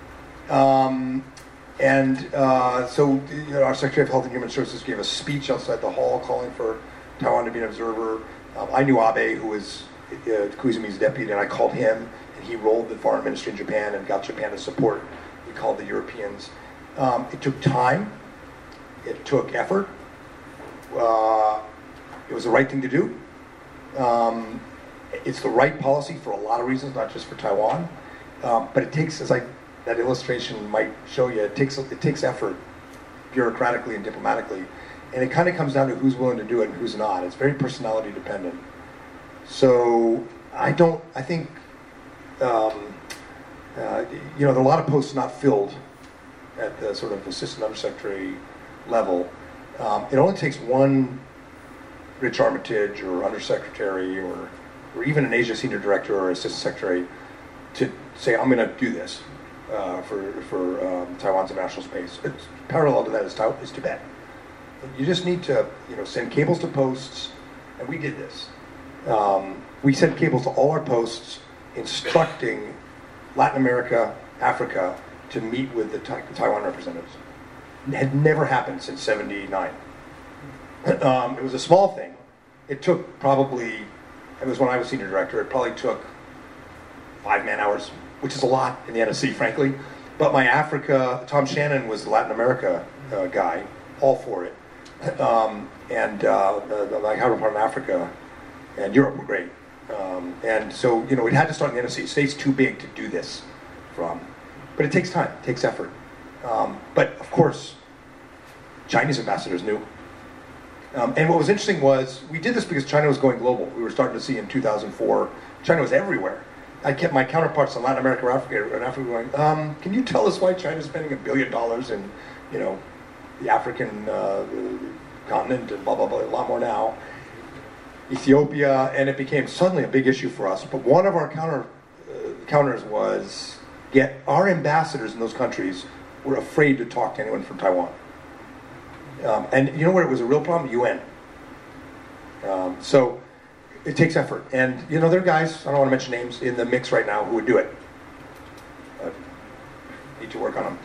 Um, And uh, so you know, our Secretary of Health and Human Services gave a speech outside the hall calling for Taiwan to be an observer. Um, I knew Abe, who was uh, Koizumi's deputy, and I called him, and he rolled the foreign ministry in Japan and got Japan to support. We called the Europeans. Um, it took time. It took effort. Uh, it was the right thing to do. Um, it's the right policy for a lot of reasons, not just for Taiwan. Um, but it takes, as I that illustration might show you, it takes it takes effort, bureaucratically and diplomatically, and it kind of comes down to who's willing to do it and who's not. It's very personality dependent. So I don't. I think um, uh, you know there are a lot of posts not filled at the sort of assistant undersecretary level. Um, it only takes one Rich Armitage or undersecretary or or even an Asia senior director or assistant secretary to say, I'm going to do this. Uh, for for um, Taiwan's international space. It's, parallel to that is, is Tibet. You just need to you know send cables to posts, and we did this. Um, we sent cables to all our posts instructing Latin America, Africa to meet with the ta- Taiwan representatives. It had never happened since seventy-nine. Um, it was a small thing. It took probably, it was when I was senior director, it probably took five man hours, which is a lot in the N S C, frankly. But my Africa, Tom Shannon was the Latin America uh, guy, all for it. Um, and uh, the, my counterpart in Africa and Europe were great. Um, and so, you know, it had to start in the N S C. State's too big to do this from. But it takes time, it takes effort. Um, but of course, Chinese ambassadors knew. Um, and what was interesting was, we did this because China was going global. We were starting to see in two thousand four, China was everywhere. I kept my counterparts in Latin America or Africa, and Africa going, um, can you tell us why China's spending a billion dollars in, you know, the African uh, continent and blah, blah, blah, a lot more now. Ethiopia, and it became suddenly a big issue for us. But one of our counter uh, counters was get our ambassadors in those countries were afraid to talk to anyone from Taiwan. Um, and you know where it was a real problem? U N. Um, so it takes effort. And, you know, there are guys, I don't want to mention names, in the mix right now who would do it. Uh, need to work on them.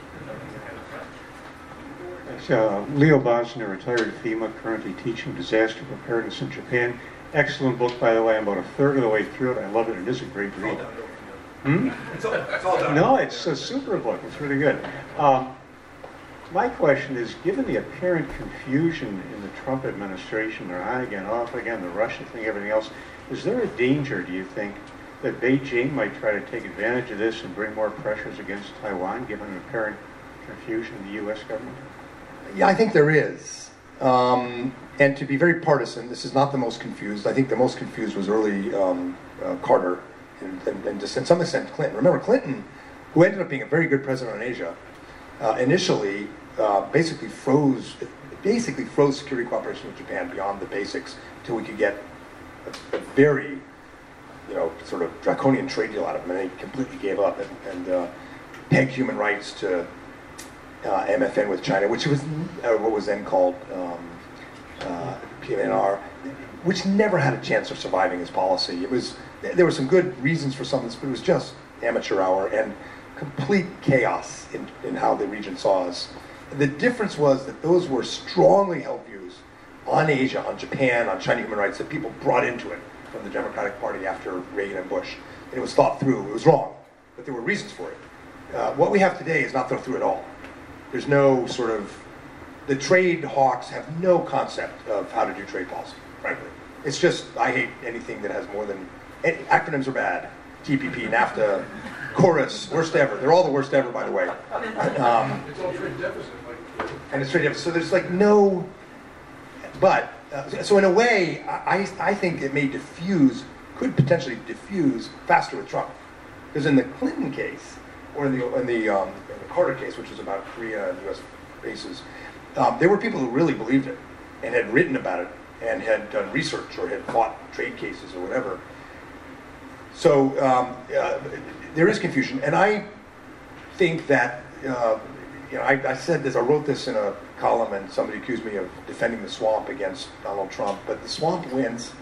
Uh, Leo Bosner, retired FEMA, currently teaching disaster preparedness in Japan. Excellent book, by the way. I'm about a third of the way through it. I love it. It is a great read. Hmm? It's all, it's all done. No, it's a super book. It's really good. Um, my question is, given the apparent confusion in the Trump administration, they're on again, off again, the Russia thing, everything else, is there a danger, do you think, that Beijing might try to take advantage of this and bring more pressures against Taiwan, given an apparent confusion in the U S government? Yeah, I think there is. Um, and to be very partisan, this is not the most confused. I think the most confused was early um, uh, Carter and, and, and to some extent Clinton. Remember, Clinton, who ended up being a very good president on Asia, uh, initially uh, basically froze basically froze security cooperation with Japan beyond the basics until we could get a, a very, you know, sort of draconian trade deal out of him, and he completely gave up and, and uh, pegged human rights to Uh, M F N with China, which was uh, what was then called um, uh, P M N R, which never had a chance of surviving as policy. It was there were some good reasons for some of this, but it was just amateur hour and complete chaos in, in how the region saw us. The difference was that those were strongly held views on Asia, on Japan, on China human rights that people brought into it from the Democratic Party after Reagan and Bush. And it was thought through. It was wrong, but there were reasons for it. Uh, what we have today is not thought through at all. There's no sort of, the trade hawks have no concept of how to do trade policy, frankly. It's just, I hate anything that has more than, acronyms are bad. T P P, NAFTA, Chorus, worst ever. They're all the worst ever, by the way. Um, It's all trade deficit. Like, and it's trade deficit. So there's like no, but, uh, so in a way, I, I think it may diffuse, could potentially diffuse faster with Trump. Because in the Clinton case, or in the, in the, um, in the Carter case, which was about Korea and U S bases, um, there were people who really believed it and had written about it and had done research or had fought trade cases or whatever. So um, uh, there is confusion, and I think that, uh, you know, I, I said this, I wrote this in a column, and somebody accused me of defending the swamp against Donald Trump, but the swamp wins.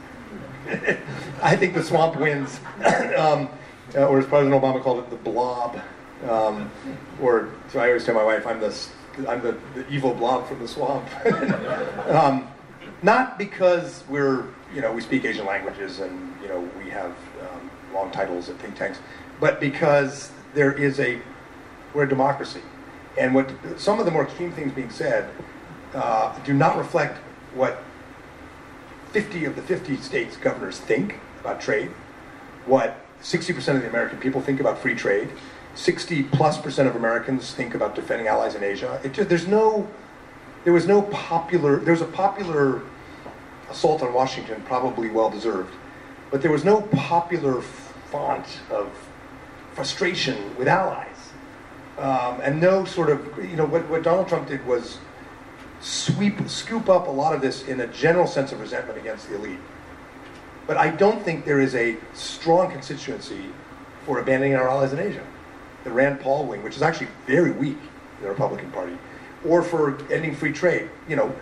I think the swamp wins. um, uh, or as President Obama called it, the blob. Um, or, so I always tell my wife, I'm the, I'm the, the evil blob from the swamp. um, not because we're, you know, we speak Asian languages and, you know, we have um, long titles at think tanks, but because there is a, we're a democracy. And what some of the more extreme things being said uh, do not reflect what fifty of the fifty states governors think about trade, what sixty percent of the American people think about free trade, sixty plus percent of Americans think about defending allies in Asia. It just, there's no, there was no popular, there was a popular assault on Washington, probably well-deserved, but there was no popular font of frustration with allies. Um, and no sort of, you know, what, what Donald Trump did was sweep, scoop up a lot of this in a general sense of resentment against the elite. But I don't think there is a strong constituency for abandoning our allies in Asia. The Rand Paul wing, which is actually very weak in the Republican Party, or for ending free trade. You know,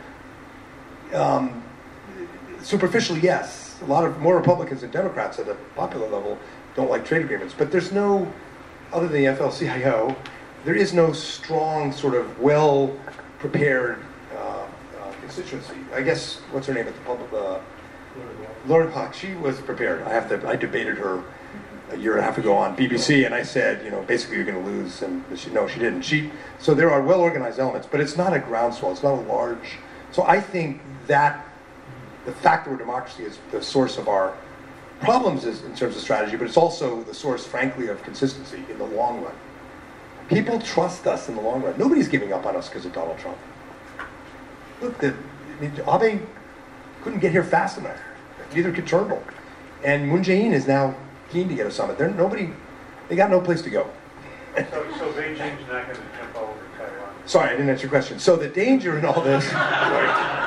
um, superficially, yes. A lot of more Republicans than Democrats at a popular level don't like trade agreements. But there's no, other than the F L C I O, there is no strong sort of well-prepared uh, uh, constituency. I guess, what's her name at the public? Uh, Lauren Hawk, she was prepared. I have to. I debated her a year and a half ago on B B C, and I said, you know, basically you're going to lose, and she, no, she didn't. She, so there are well-organized elements, but it's not a groundswell. It's not a large. So I think that the fact that we're a democracy is the source of our problems is, in terms of strategy, but it's also the source, frankly, of consistency in the long run. People trust us in the long run. Nobody's giving up on us because of Donald Trump. Look, the, I mean, Abe couldn't get here fast enough. Neither could Turnbull. And Moon Jae-in is now keen to get a summit. They're nobody, they got no place to go. So, so Beijing's not going to jump over Taiwan? Sorry, I didn't answer your question. So the danger in all this, sorry,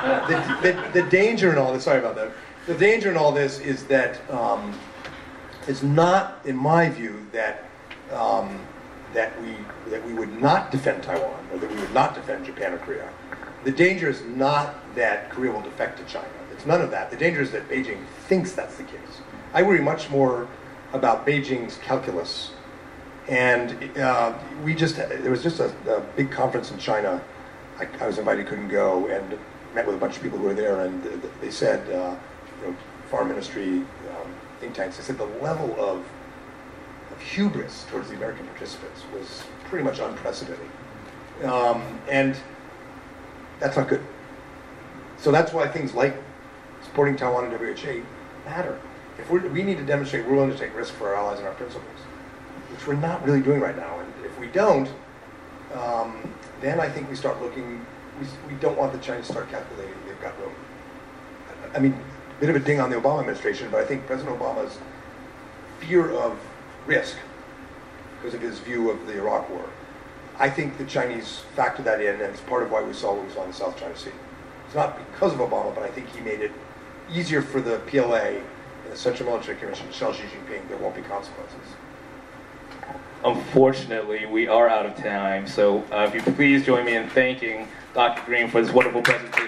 the, the, the danger in all this, sorry about that, the danger in all this is that um, it's not, in my view, that um, that we that we would not defend Taiwan or that we would not defend Japan or Korea. The danger is not that Korea will defect to China. It's none of that. The danger is that Beijing thinks that's the case. I worry much more about Beijing's calculus. And uh, we just, there was just a, a big conference in China. I, I was invited, couldn't go, and met with a bunch of people who were there, and they said, uh, you know, foreign ministry, um, think tanks, they said the level of, of hubris towards the American participants was pretty much unprecedented. Um, and that's not good. So that's why things like supporting Taiwan and W H A matter. If we're, we need to demonstrate we're willing to take risk for our allies and our principles, which we're not really doing right now. And if we don't, um, then I think we start looking, we, we don't want the Chinese to start calculating they've got room. I, I mean, a bit of a ding on the Obama administration, but I think President Obama's fear of risk, because of his view of the Iraq War, I think the Chinese factored that in, and it's part of why we saw what we saw in the South China Sea. It's not because of Obama, but I think he made it easier for the P L A and the Central Military Commission to tell Xi Jinping there won't be consequences. Unfortunately, we are out of time, so uh, if you please join me in thanking Doctor Green for this wonderful presentation.